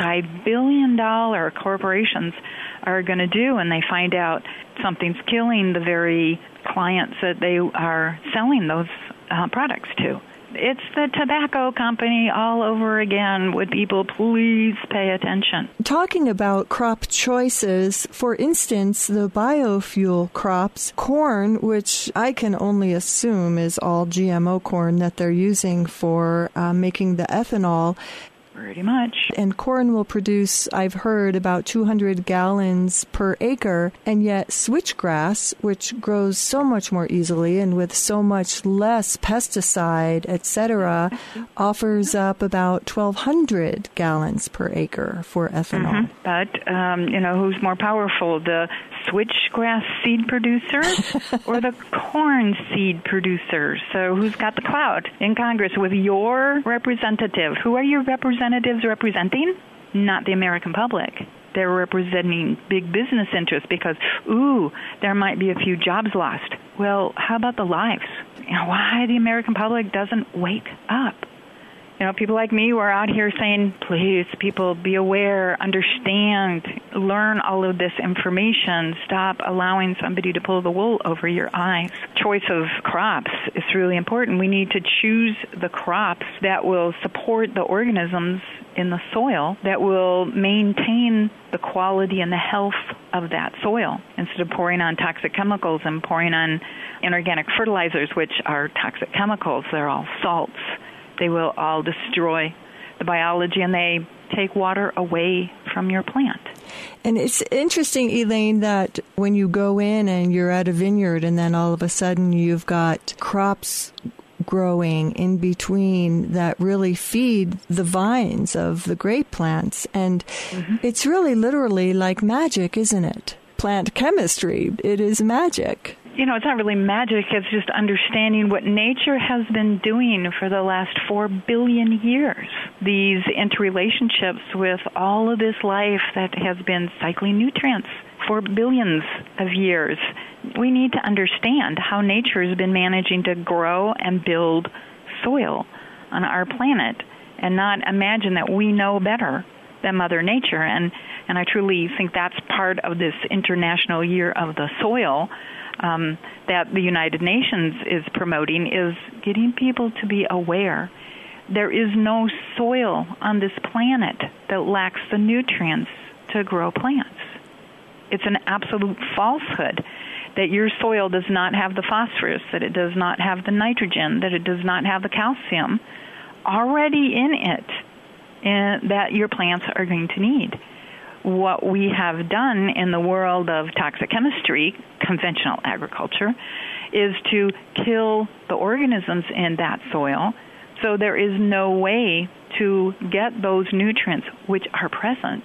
multi-billion-dollar corporations are going to do when they find out something's killing the very clients that they are selling those products to? It's the tobacco company all over again. Would people please pay attention? Talking about crop choices, for instance, the biofuel crops, corn, which I can only assume is all GMO corn that they're using for making the ethanol. Pretty much. And corn will produce, I've heard, about 200 gallons per acre, and yet switchgrass, which grows so much more easily and with so much less pesticide, etc., offers up about 1,200 gallons per acre for ethanol. Mm-hmm. But, who's more powerful, the switchgrass seed producers or the corn seed producers? So who's got the clout in Congress with your representative? Who are your representatives representing? Not the American public. They're representing big business interests because, there might be a few jobs lost. Well, how about the lives? Why the American public doesn't wake up? People like me were out here saying, please, people, be aware, understand, learn all of this information. Stop allowing somebody to pull the wool over your eyes. Choice of crops is really important. We need to choose the crops that will support the organisms in the soil, that will maintain the quality and the health of that soil, instead of pouring on toxic chemicals and pouring on inorganic fertilizers, which are toxic chemicals. They're all salts. They will all destroy the biology, and they take water away from your plant. And it's interesting, Elaine, that when you go in and you're at a vineyard and then all of a sudden you've got crops growing in between that really feed the vines of the grape plants. And it's really literally like magic, isn't it? Plant chemistry. It is magic. It's not really magic. It's just understanding what nature has been doing for the last 4 billion years. These interrelationships with all of this life that has been cycling nutrients for billions of years. We need to understand how nature has been managing to grow and build soil on our planet and not imagine that we know better than Mother Nature. And I truly think that's part of this International Year of the Soil that the United Nations is promoting, is getting people to be aware. There is no soil on this planet that lacks the nutrients to grow plants. It's an absolute falsehood that your soil does not have the phosphorus, that it does not have the nitrogen, that it does not have the calcium. already in it and that your plants are going to need. What we have done in the world of toxic chemistry, conventional agriculture, is to kill the organisms in that soil, so there is no way to get those nutrients which are present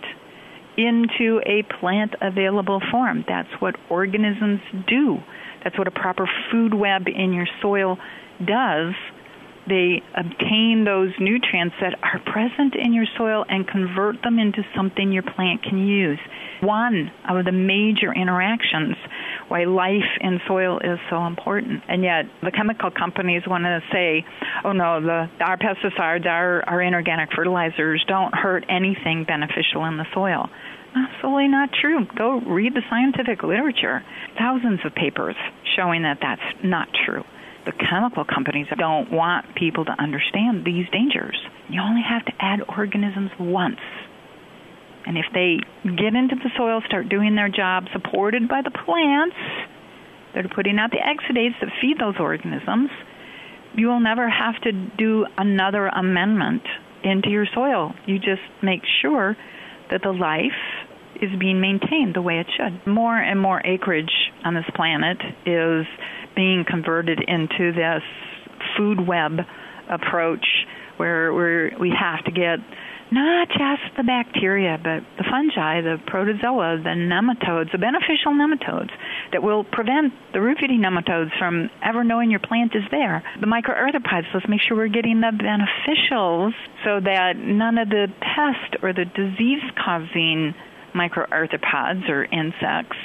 into a plant-available form. That's what organisms do. That's what a proper food web in your soil does. They obtain those nutrients that are present in your soil and convert them into something your plant can use. One of the major interactions why life in soil is so important. And yet the chemical companies want to say, oh no, our pesticides, our inorganic fertilizers don't hurt anything beneficial in the soil. Absolutely not true. Go read the scientific literature. Thousands of papers showing that that's not true. The chemical companies don't want people to understand these dangers. You only have to add organisms once. And if they get into the soil, start doing their job, supported by the plants that are putting out the exudates that feed those organisms, you will never have to do another amendment into your soil. You just make sure that the life is being maintained the way it should. More and more acreage on this planet is being converted into this food web approach where we have to get not just the bacteria, but the fungi, the protozoa, the nematodes, the beneficial nematodes that will prevent the root-feeding nematodes from ever knowing your plant is there. The microarthropods, let's make sure we're getting the beneficials so that none of the pest or the disease-causing microarthropods or insects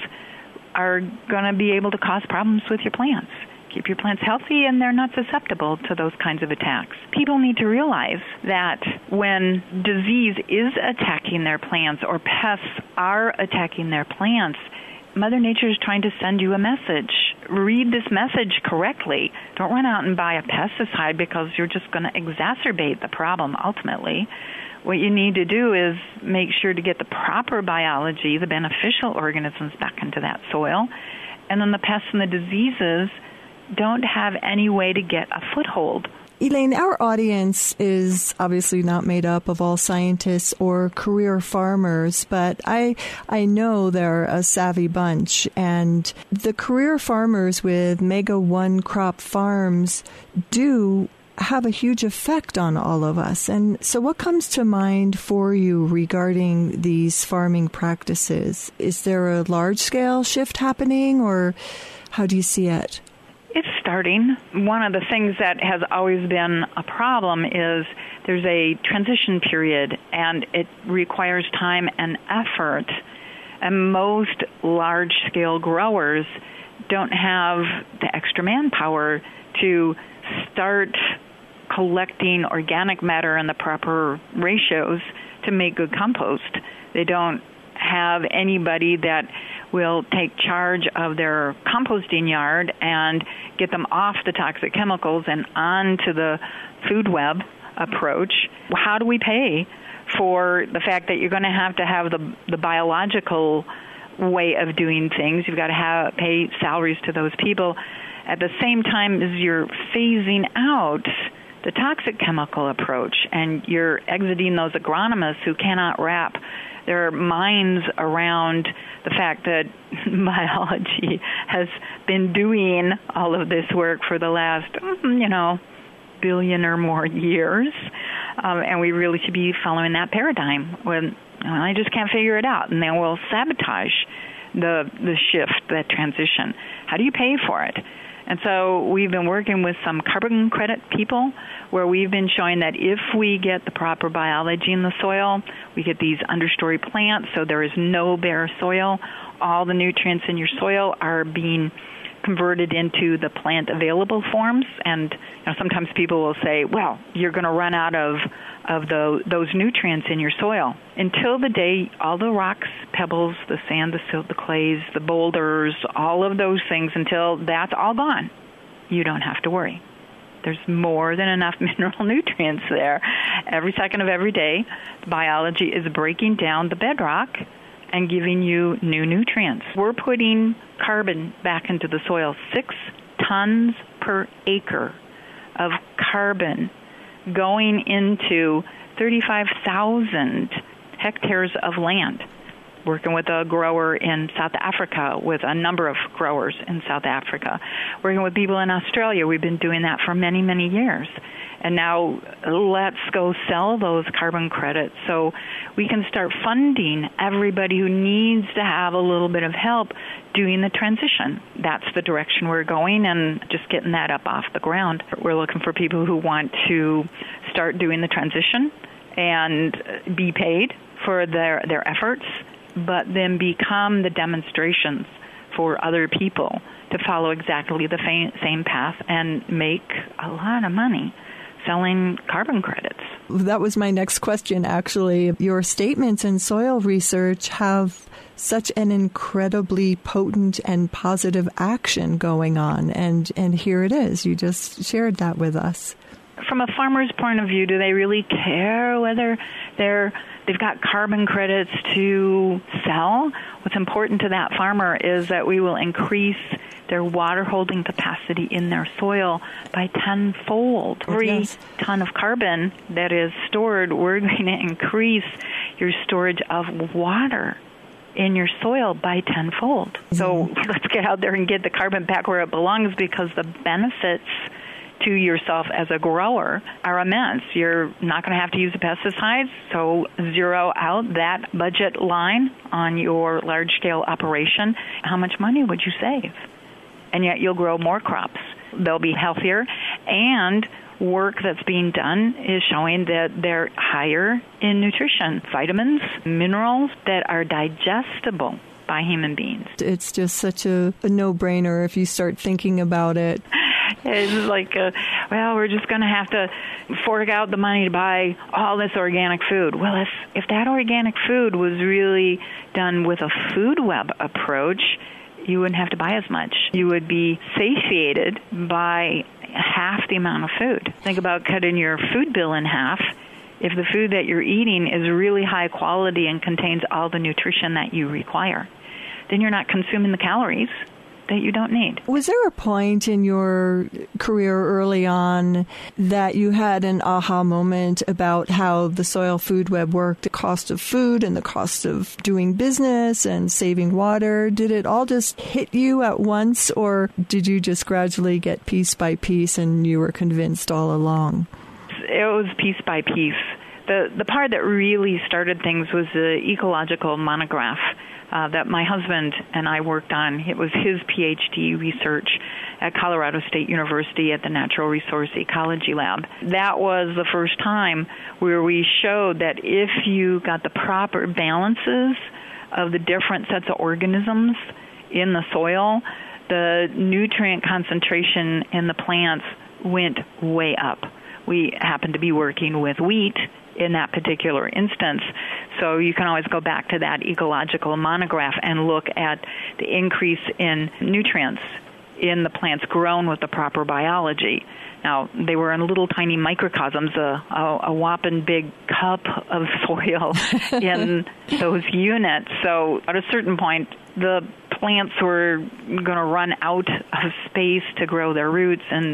are going to be able to cause problems with your plants. Keep your plants healthy and they're not susceptible to those kinds of attacks. People need to realize that when disease is attacking their plants or pests are attacking their plants, Mother Nature is trying to send you a message. Read this message correctly. Don't run out and buy a pesticide because you're just going to exacerbate the problem ultimately. What you need to do is make sure to get the proper biology, the beneficial organisms back into that soil, and then the pests and the diseases don't have any way to get a foothold. Elaine, our audience is obviously not made up of all scientists or career farmers, but I know they're a savvy bunch. And the career farmers with Mega One Crop Farms do have a huge effect on all of us. And so what comes to mind for you regarding these farming practices? Is there a large-scale shift happening, or how do you see it? It's starting. One of the things that has always been a problem is there's a transition period, and it requires time and effort. And most large-scale growers don't have the extra manpower to start collecting organic matter in the proper ratios to make good compost. They don't have anybody that will take charge of their composting yard and get them off the toxic chemicals and onto the food web approach. How do we pay for the fact that you're going to have the biological way of doing things? You've got to pay salaries to those people. At the same time as you're phasing out the toxic chemical approach and you're exiting those agronomists who cannot wrap their minds around the fact that biology has been doing all of this work for the last, billion or more years, and we really should be following that paradigm. When I just can't figure it out, and then we'll sabotage the shift, that transition. How do you pay for it? And so we've been working with some carbon credit people where we've been showing that if we get the proper biology in the soil, we get these understory plants, so there is no bare soil. All the nutrients in your soil are being converted into the plant available forms. And sometimes people will say, well, you're going to run out of those nutrients in your soil. Until the day all the rocks, pebbles, the sand, the silt, the clays, the boulders, all of those things, until that's all gone, you don't have to worry. There's more than enough mineral nutrients there. Every second of every day, biology is breaking down the bedrock and giving you new nutrients. We're putting carbon back into the soil, 6 tons per acre of carbon going into 35,000 hectares of land, working with a grower in South Africa, with a number of growers in South Africa, working with people in Australia. We've been doing that for many, many years. And now let's go sell those carbon credits so we can start funding everybody who needs to have a little bit of help doing the transition. That's the direction we're going, and just getting that up off the ground. We're looking for people who want to start doing the transition and be paid for their efforts, but then become the demonstrations for other people to follow exactly the same path and make a lot of money selling carbon credits. That was my next question, actually. Your statements in soil research have such an incredibly potent and positive action going on, and here it is. You just shared that with us. From a farmer's point of view, do they really care whether they've got carbon credits to sell? What's important to that farmer is that we will increase their water holding capacity in their soil by tenfold. Every ton of carbon that is stored, we're going to increase your storage of water in your soil by tenfold. So let's get out there and get the carbon back where it belongs, because the benefits to yourself as a grower are immense. You're not going to have to use the pesticides, so zero out that budget line on your large-scale operation. How much money would you save? And yet you'll grow more crops. They'll be healthier, and work that's being done is showing that they're higher in nutrition, vitamins, minerals that are digestible by human beings. It's just such a no-brainer if you start thinking about it. It's like, we're just going to have to fork out the money to buy all this organic food. Well, if that organic food was really done with a food web approach, you wouldn't have to buy as much. You would be satiated by half the amount of food. Think about cutting your food bill in half. If the food that you're eating is really high quality and contains all the nutrition that you require, then you're not consuming the calories that you don't need. Was there a point in your career early on that you had an aha moment about how the soil food web worked, the cost of food and the cost of doing business and saving water? Did it all just hit you at once, or did you just gradually get piece by piece and you were convinced all along? It was piece by piece. The part that really started things was the ecological monograph that my husband and I worked on. It was his PhD research at Colorado State University at the Natural Resource Ecology Lab. That was the first time where we showed that if you got the proper balances of the different sets of organisms in the soil, the nutrient concentration in the plants went way up. We happened to be working with wheat in that particular instance. So you can always go back to that ecological monograph and look at the increase in nutrients in the plants grown with the proper biology. Now, they were in little tiny microcosms, a whopping big cup of soil in those units. So at a certain point, the plants were going to run out of space to grow their roots, and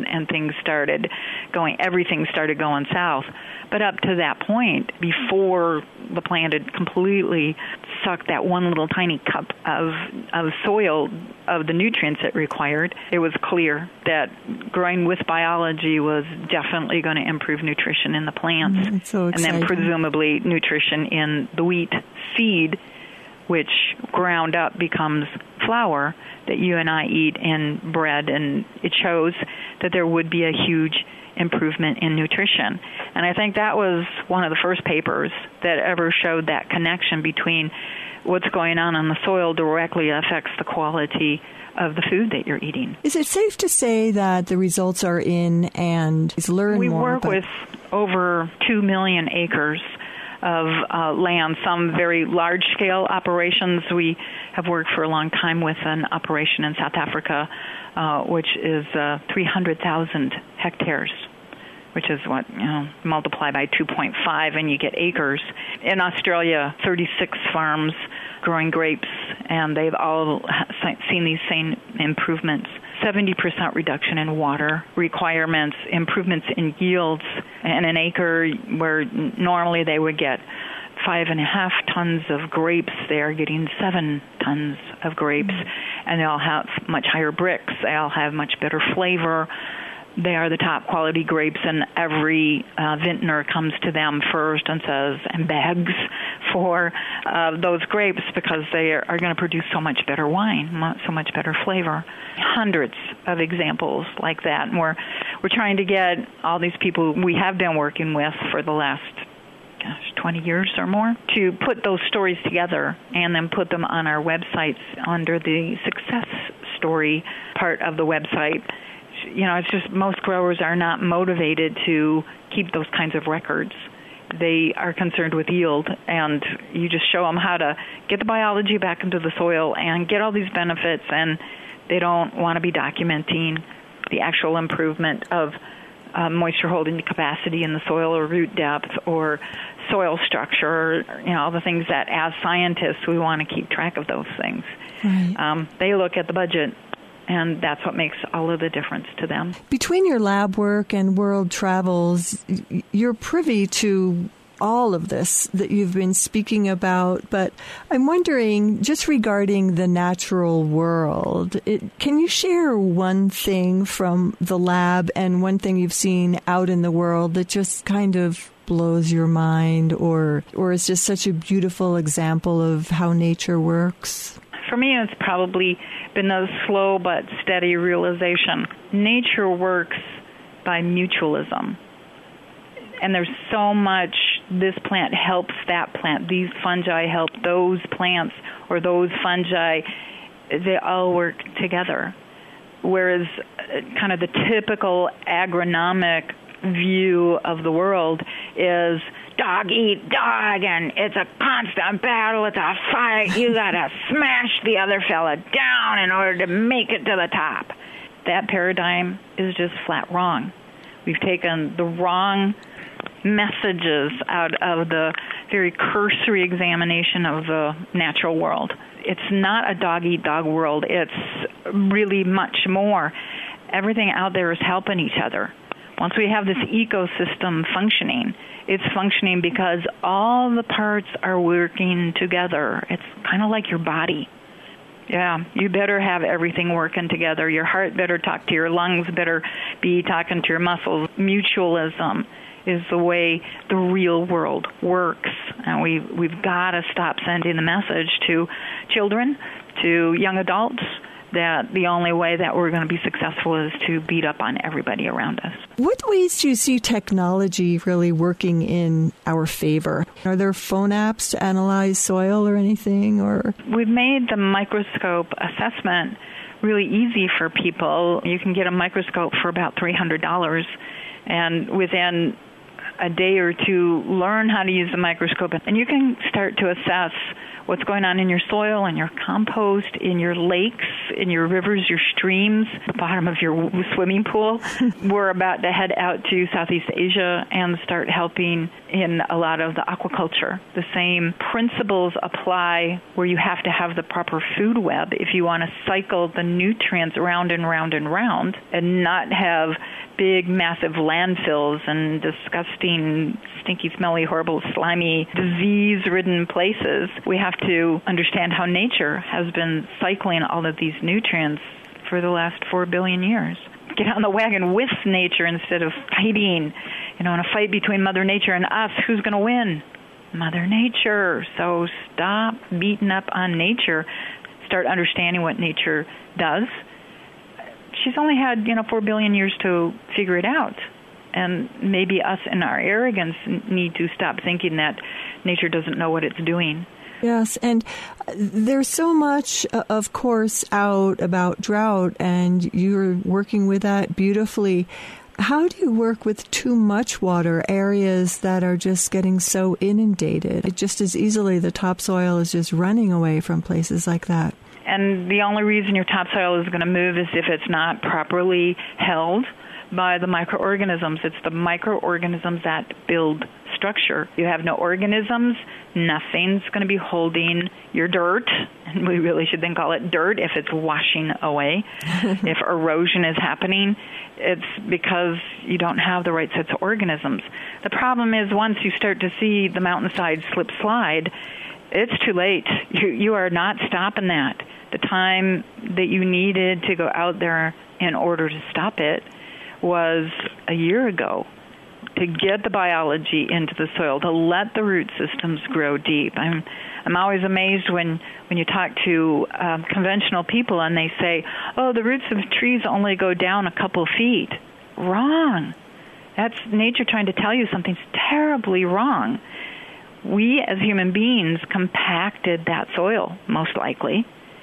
everything started going south. But up to that point, before the plant had completely sucked that one little tiny cup of soil of the nutrients it required, it was clear that growing with biology was definitely going to improve nutrition in the plants. It's so exciting. And then presumably nutrition in the wheat seed, which ground up becomes flour that you and I eat in bread, and it shows that there would be a huge improvement in nutrition. And I think that was one of the first papers that ever showed that connection between what's going on in the soil directly affects the quality of the food that you're eating. Is it safe to say that the results are in and learn we more? We work with over 2 million acres of land, some very large-scale operations. We have worked for a long time with an operation in South Africa, which is 300,000 hectares, which is multiply by 2.5 and you get acres. In Australia, 36 farms growing grapes, and they've all seen these same improvements. 70% reduction in water requirements, improvements in yields. And an acre where normally they would get 5.5 tons of grapes, they are getting 7 tons of grapes. And they all have much higher bricks. They all have much better flavor. They are the top quality grapes, and every vintner comes to them first and says and begs for those grapes because they are going to produce so much better wine, so much better flavor. Hundreds of examples like that. And we're trying to get all these people we have been working with for the last 20 years or more to put those stories together and then put them on our websites under the success story part of the website. It's just most growers are not motivated to keep those kinds of records. They are concerned with yield, and you just show them how to get the biology back into the soil and get all these benefits, and they don't want to be documenting the actual improvement of moisture holding capacity in the soil or root depth or soil structure, all the things that as scientists we want to keep track of those things. Right. They look at the budget, and that's what makes all of the difference to them. Between your lab work and world travels, you're privy to all of this that you've been speaking about, but I'm wondering, just regarding the natural world, can you share one thing from the lab and one thing you've seen out in the world that just kind of blows your mind or is just such a beautiful example of how nature works? For me, it's probably been a slow but steady realization. Nature works by mutualism. And there's so much, this plant helps that plant, these fungi help those plants, or those fungi, they all work together. Whereas kind of the typical agronomic view of the world is dog eat dog, and it's a constant battle, it's a fight, you gotta smash the other fella down in order to make it to the top. That paradigm is just flat wrong. We've taken the wrong messages out of the very cursory examination of the natural world. It's not a dog-eat-dog world. It's really much more. Everything out there is helping each other. Once we have this ecosystem functioning, it's functioning because all the parts are working together. It's kind of like your body. Yeah, you better have everything working together. Your heart better talk to your lungs, better be talking to your muscles. Mutualism is the way the real world works. And we've got to stop sending the message to children, to young adults, that the only way that we're going to be successful is to beat up on everybody around us. What ways do you see technology really working in our favor? Are there phone apps to analyze soil or anything? Or we've made the microscope assessment really easy for people. You can get a microscope for about $300, and within a day or two, learn how to use the microscope, and you can start to assess what's going on in your soil, in your compost, in your lakes, in your rivers, your streams, the bottom of your swimming pool. We're about to head out to Southeast Asia and start helping in a lot of the aquaculture. The same principles apply where you have to have the proper food web if you want to cycle the nutrients round and round and round and not have big, massive landfills and disgusting, stinky, smelly, horrible, slimy, disease-ridden places. We have to understand how nature has been cycling all of these nutrients for the last 4 billion years. Get on the wagon with nature instead of fighting. In a fight between Mother Nature and us, who's going to win? Mother Nature. So stop beating up on nature. Start understanding what nature does. She's only had, 4 billion years to figure it out. And maybe us in our arrogance need to stop thinking that nature doesn't know what it's doing. Yes, and there's so much, of course, out about drought, and you're working with that beautifully. How do you work with too much water, areas that are just getting so inundated? Just as easily, the topsoil is just running away from places like that. And the only reason your topsoil is going to move is if it's not properly held by the microorganisms. It's the microorganisms that build structure. You have no organisms, nothing's going to be holding your dirt, and we really should then call it dirt if it's washing away. If erosion is happening, it's because you don't have the right sets of organisms. The problem is once you start to see the mountainside slip slide, it's too late. You are not stopping that. The time that you needed to go out there in order to stop it was a year ago, to get the biology into the soil, to let the root systems grow deep. I'm always amazed when you talk to conventional people and they say, oh, the roots of trees only go down a couple feet. Wrong. That's nature trying to tell you something's terribly wrong. We as human beings compacted that soil, most likely,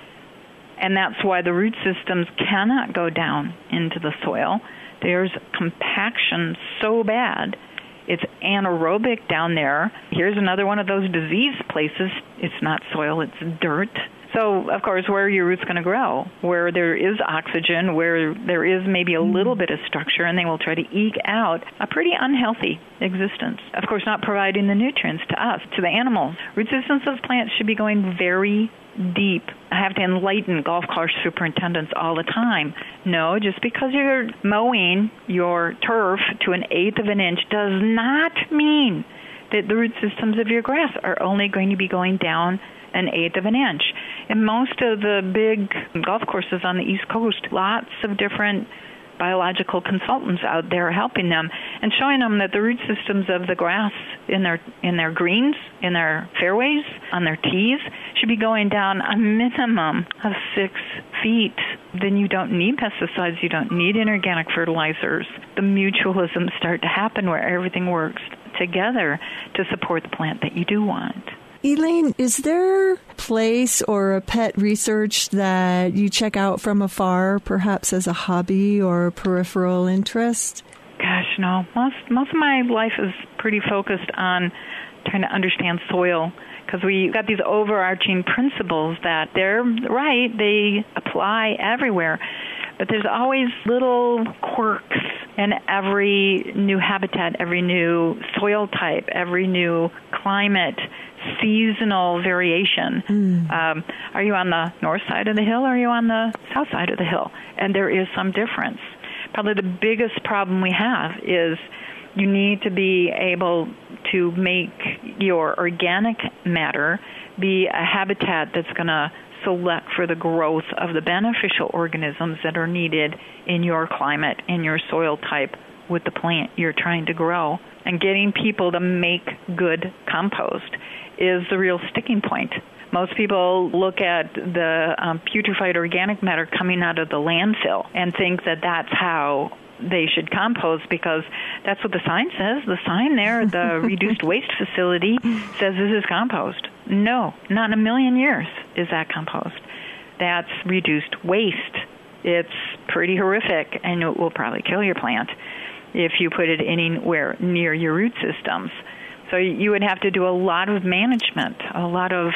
and that's why the root systems cannot go down into the soil. There's compaction so bad, it's anaerobic down there. Here's another one of those disease places. It's not soil, it's dirt. So, of course, where are your roots going to grow? Where there is oxygen, where there is maybe a little bit of structure, and they will try to eke out a pretty unhealthy existence. Of course, not providing the nutrients to us, to the animals. Root systems of plants should be going very deep. I have to enlighten golf course superintendents all the time. No, just because you're mowing your turf to 1/8 of an inch does not mean that the root systems of your grass are only going to be going down 1/8 of an inch. And most of the big golf courses on the East Coast, lots of different biological consultants out there helping them and showing them that the root systems of the grass in their greens, in their fairways, on their tees should be going down a minimum of 6 feet. Then you don't need pesticides, you don't need inorganic fertilizers. The mutualisms start to happen where everything works together to support the plant that you do want. Elaine, is there a place or a pet research that you check out from afar, perhaps as a hobby or peripheral interest? Gosh, no. Most of my life is pretty focused on trying to understand soil, because we got these overarching principles that they're right, they apply everywhere. But there's always little quirks in every new habitat, every new soil type, every new climate, seasonal variation. Are you on the north side of the hill or are you on the south side of the hill? And there is some difference. Probably the biggest problem we have is you need to be able to make your organic matter be a habitat that's going to select for the growth of the beneficial organisms that are needed in your climate, in your soil type, with the plant you're trying to grow. And getting people to make good compost is the real sticking point. Most people look at the putrefied organic matter coming out of the landfill and think that that's how they should compost, because that's what the sign says. The sign there at the reduced waste facility says this is compost. No, not in a million years is that compost. That's reduced waste. It's pretty horrific, and it will probably kill your plant if you put it anywhere near your root systems. So you would have to do a lot of management, a lot of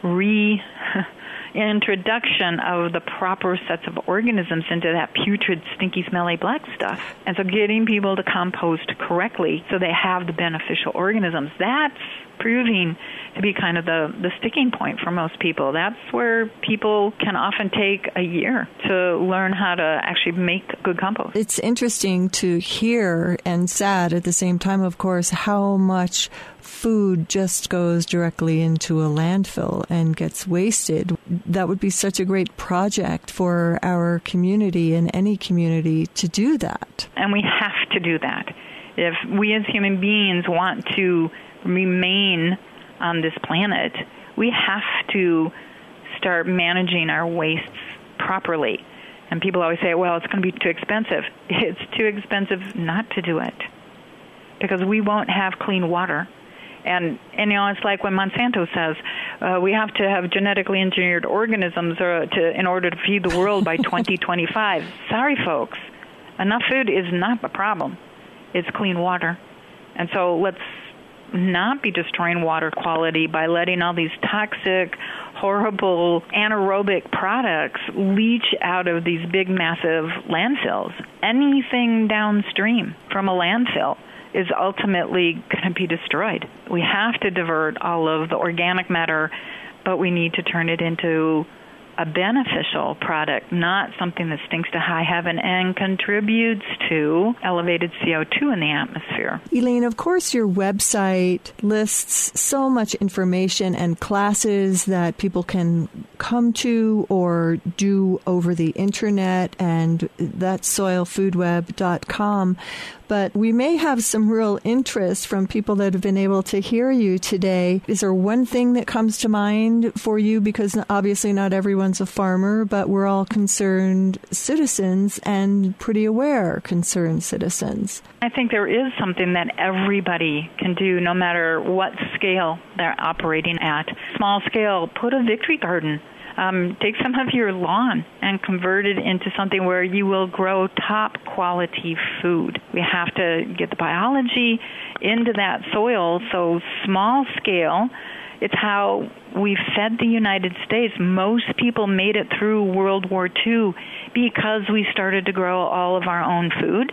reintroduction of the proper sets of organisms into that putrid, stinky, smelly black stuff. And so getting people to compost correctly so they have the beneficial organisms, that's proving to be kind of the sticking point for most people. That's where people can often take a year to learn how to actually make good compost. It's interesting to hear, and sad at the same time, of course, how much food just goes directly into a landfill and gets wasted. That would be such a great project for our community and any community to do that. And we have to do that. If we as human beings want to remain on this planet, we have to start managing our wastes properly. And people always say, well, it's going to be too expensive. It's too expensive not to do it, because we won't have clean water. And you know, it's like when Monsanto says we have to have genetically engineered organisms in order to feed the world by 2025. Sorry, folks. Enough food is not the problem. It's clean water. And so let's not be destroying water quality by letting all these toxic, horrible, anaerobic products leach out of these big, massive landfills. Anything downstream from a landfill is ultimately going to be destroyed. We have to divert all of the organic matter, but we need to turn it into a beneficial product, not something that stinks to high heaven and contributes to elevated CO2 in the atmosphere. Elaine, of course, your website lists so much information and classes that people can come to or do over the internet, and that's soilfoodweb.com. But we may have some real interest from people that have been able to hear you today. Is there one thing that comes to mind for you? Because obviously not everyone's a farmer, but we're all concerned citizens and pretty aware concerned citizens. I think there is something that everybody can do, no matter what scale they're operating at. Small scale, put a victory garden. Take some of your lawn and convert it into something where you will grow top quality food. We have to get the biology into that soil. So small scale, it's how we fed the United States. Most people made it through World War II because we started to grow all of our own food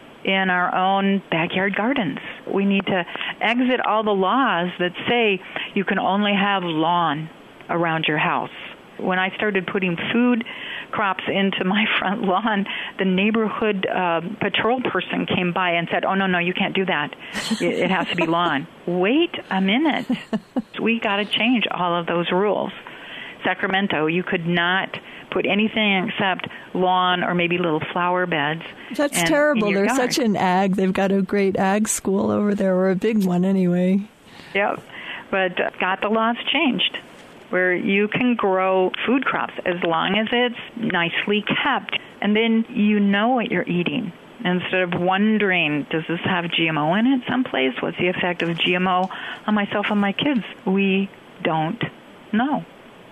in our own backyard gardens. We need to exit all the laws that say you can only have lawn around your house. When I started putting food crops into my front lawn, the neighborhood patrol person came by and said, "Oh, no, you can't do that. It has to be lawn." Wait a minute. We got to change all of those rules. Sacramento, you could not put anything except lawn or maybe little flower beds. That's terrible. They're such an ag. They've got a great ag school over there, or a big one anyway. Yep. But got the laws changed, where you can grow food crops as long as it's nicely kept. And then you know what you're eating. Instead of wondering, does this have GMO in it someplace? What's the effect of GMO on myself and my kids? We don't know.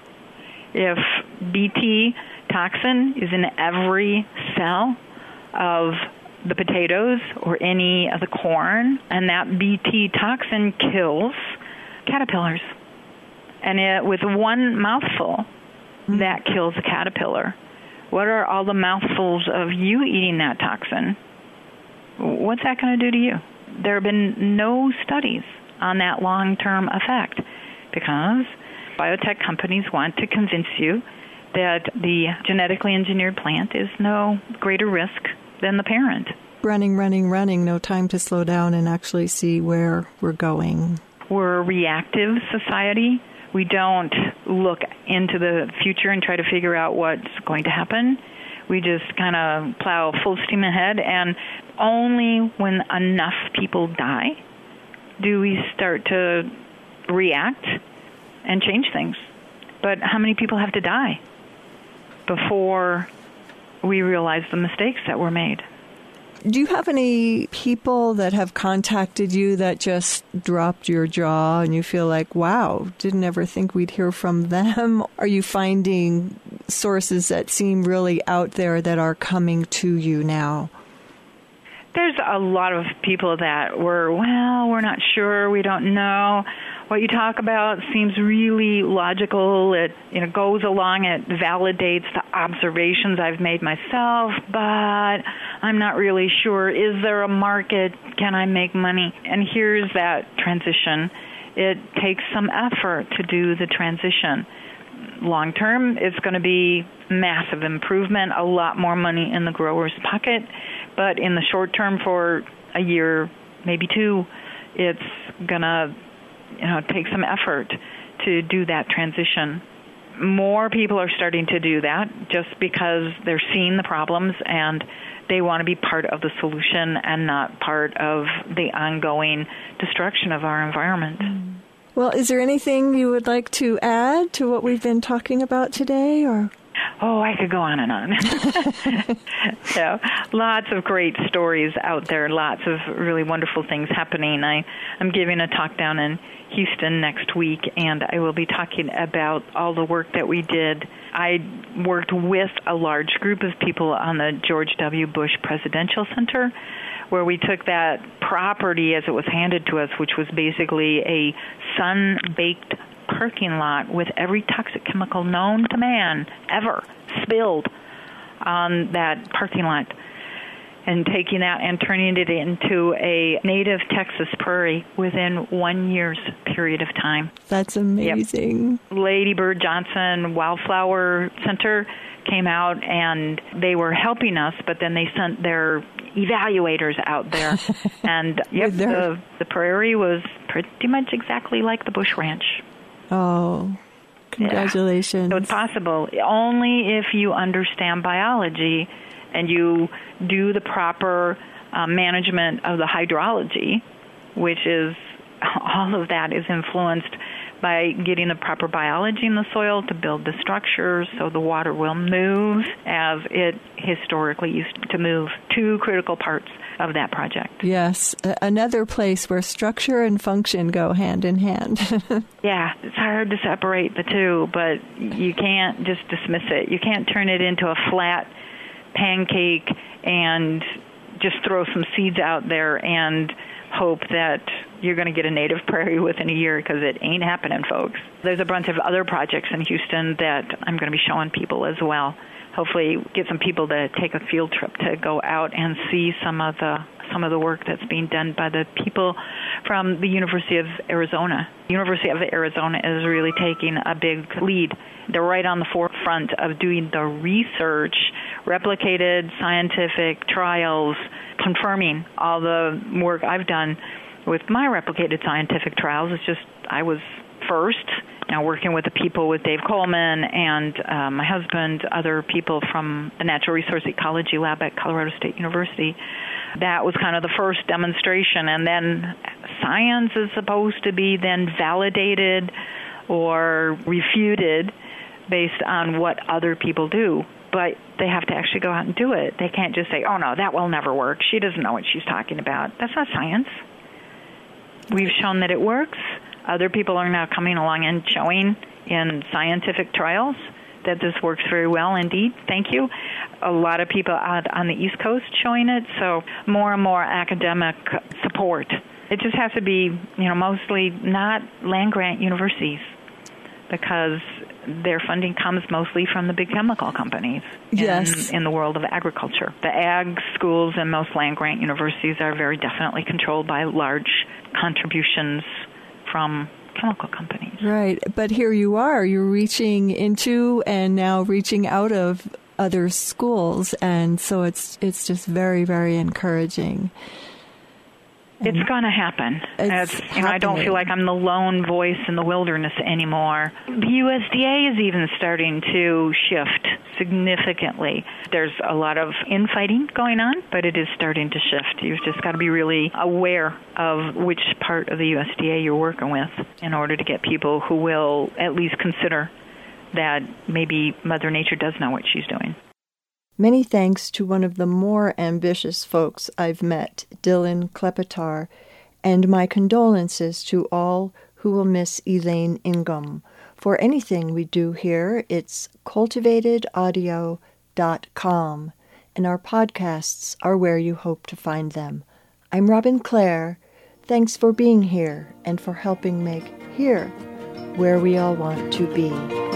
If Bt toxin is in every cell of the potatoes or any of the corn, and that Bt toxin kills caterpillars. And with one mouthful, that kills a caterpillar. What are all the mouthfuls of you eating that toxin? What's that going to do to you? There have been no studies on that long-term effect because biotech companies want to convince you that the genetically engineered plant is no greater risk than the parent. Running, no time to slow down and actually see where we're going. We're a reactive society. We don't look into the future and try to figure out what's going to happen. We just kind of plow full steam ahead, and only when enough people die do we start to react and change things. But how many people have to die before we realize the mistakes that were made? Do you have any people that have contacted you that just dropped your jaw and you feel like, wow, didn't ever think we'd hear from them? Are you finding sources that seem really out there that are coming to you now? There's a lot of people that we're not sure, we don't know. What you talk about seems really logical. It goes along, it validates the observations I've made myself, but I'm not really sure. Is there a market? Can I make money? And here's that transition. It takes some effort to do the transition. Long term, it's going to be massive improvement, a lot more money in the grower's pocket. But in the short term, for a year, maybe two, it's going to take some effort to do that transition. More people are starting to do that just because they're seeing the problems and they want to be part of the solution and not part of the ongoing destruction of our environment. Well, is there anything you would like to add to what we've been talking about today, or? Oh, I could go on and on. So, lots of great stories out there, lots of really wonderful things happening. I'm giving a talk down in Houston next week, and I will be talking about all the work that we did. I worked with a large group of people on the George W. Bush Presidential Center, where we took that property as it was handed to us, which was basically a sun-baked parking lot with every toxic chemical known to man ever spilled on that parking lot. and taking that and turning it into a native Texas prairie within 1 year's period of time. That's amazing. Yep. Lady Bird Johnson Wildflower Center came out, and they were helping us, but then they sent their evaluators out there. And yep, the prairie was pretty much exactly like the bush ranch. Oh, congratulations. Yeah. So it's possible. Only if you understand biology and you do the proper management of the hydrology, which is, all of that is influenced by getting the proper biology in the soil to build the structures so the water will move as it historically used to move. Two critical parts of that project. Yes, another place where structure and function go hand in hand. Yeah, it's hard to separate the two, but you can't just dismiss it. You can't turn it into a flat pancake and just throw some seeds out there and hope that you're going to get a native prairie within a year, because it ain't happening, folks. There's a bunch of other projects in Houston that I'm going to be showing people as well. Hopefully get some people to take a field trip to go out and see some of the work that's being done by the people from the University of Arizona. The University of Arizona is really taking a big lead. They're right on the forefront of doing the research, replicated scientific trials, confirming all the work I've done with my replicated scientific trials. It's just I was first. Now working with the people, with Dave Coleman and my husband, other people from the Natural Resource Ecology Lab at Colorado State University. That was kind of the first demonstration. And then science is supposed to be then validated or refuted based on what other people do. But they have to actually go out and do it. They can't just say, oh, no, that will never work. She doesn't know what she's talking about. That's not science. We've shown that it works. Other people are now coming along and showing in scientific trials that this works very well indeed. Thank you. A lot of people out on the East Coast showing it, so more and more academic support. It just has to be, mostly not land-grant universities, because their funding comes mostly from the big chemical companies in the world of agriculture. The ag schools and most land-grant universities are very definitely controlled by large contributions from chemical companies. Right. But here you are. You're reaching into and now reaching out of other schools. And so it's just very, very encouraging. It's going to happen. I don't feel like I'm the lone voice in the wilderness anymore. The USDA is even starting to shift significantly. There's a lot of infighting going on, but it is starting to shift. You've just got to be really aware of which part of the USDA you're working with in order to get people who will at least consider that maybe Mother Nature does know what she's doing. Many thanks to one of the more ambitious folks I've met, Dylan Klepetar, and my condolences to all who will miss Elaine Ingham. For anything we do here, it's cultivatedaudio.com, and our podcasts are where you hope to find them. I'm Robin Clare. Thanks for being here and for helping make here where we all want to be.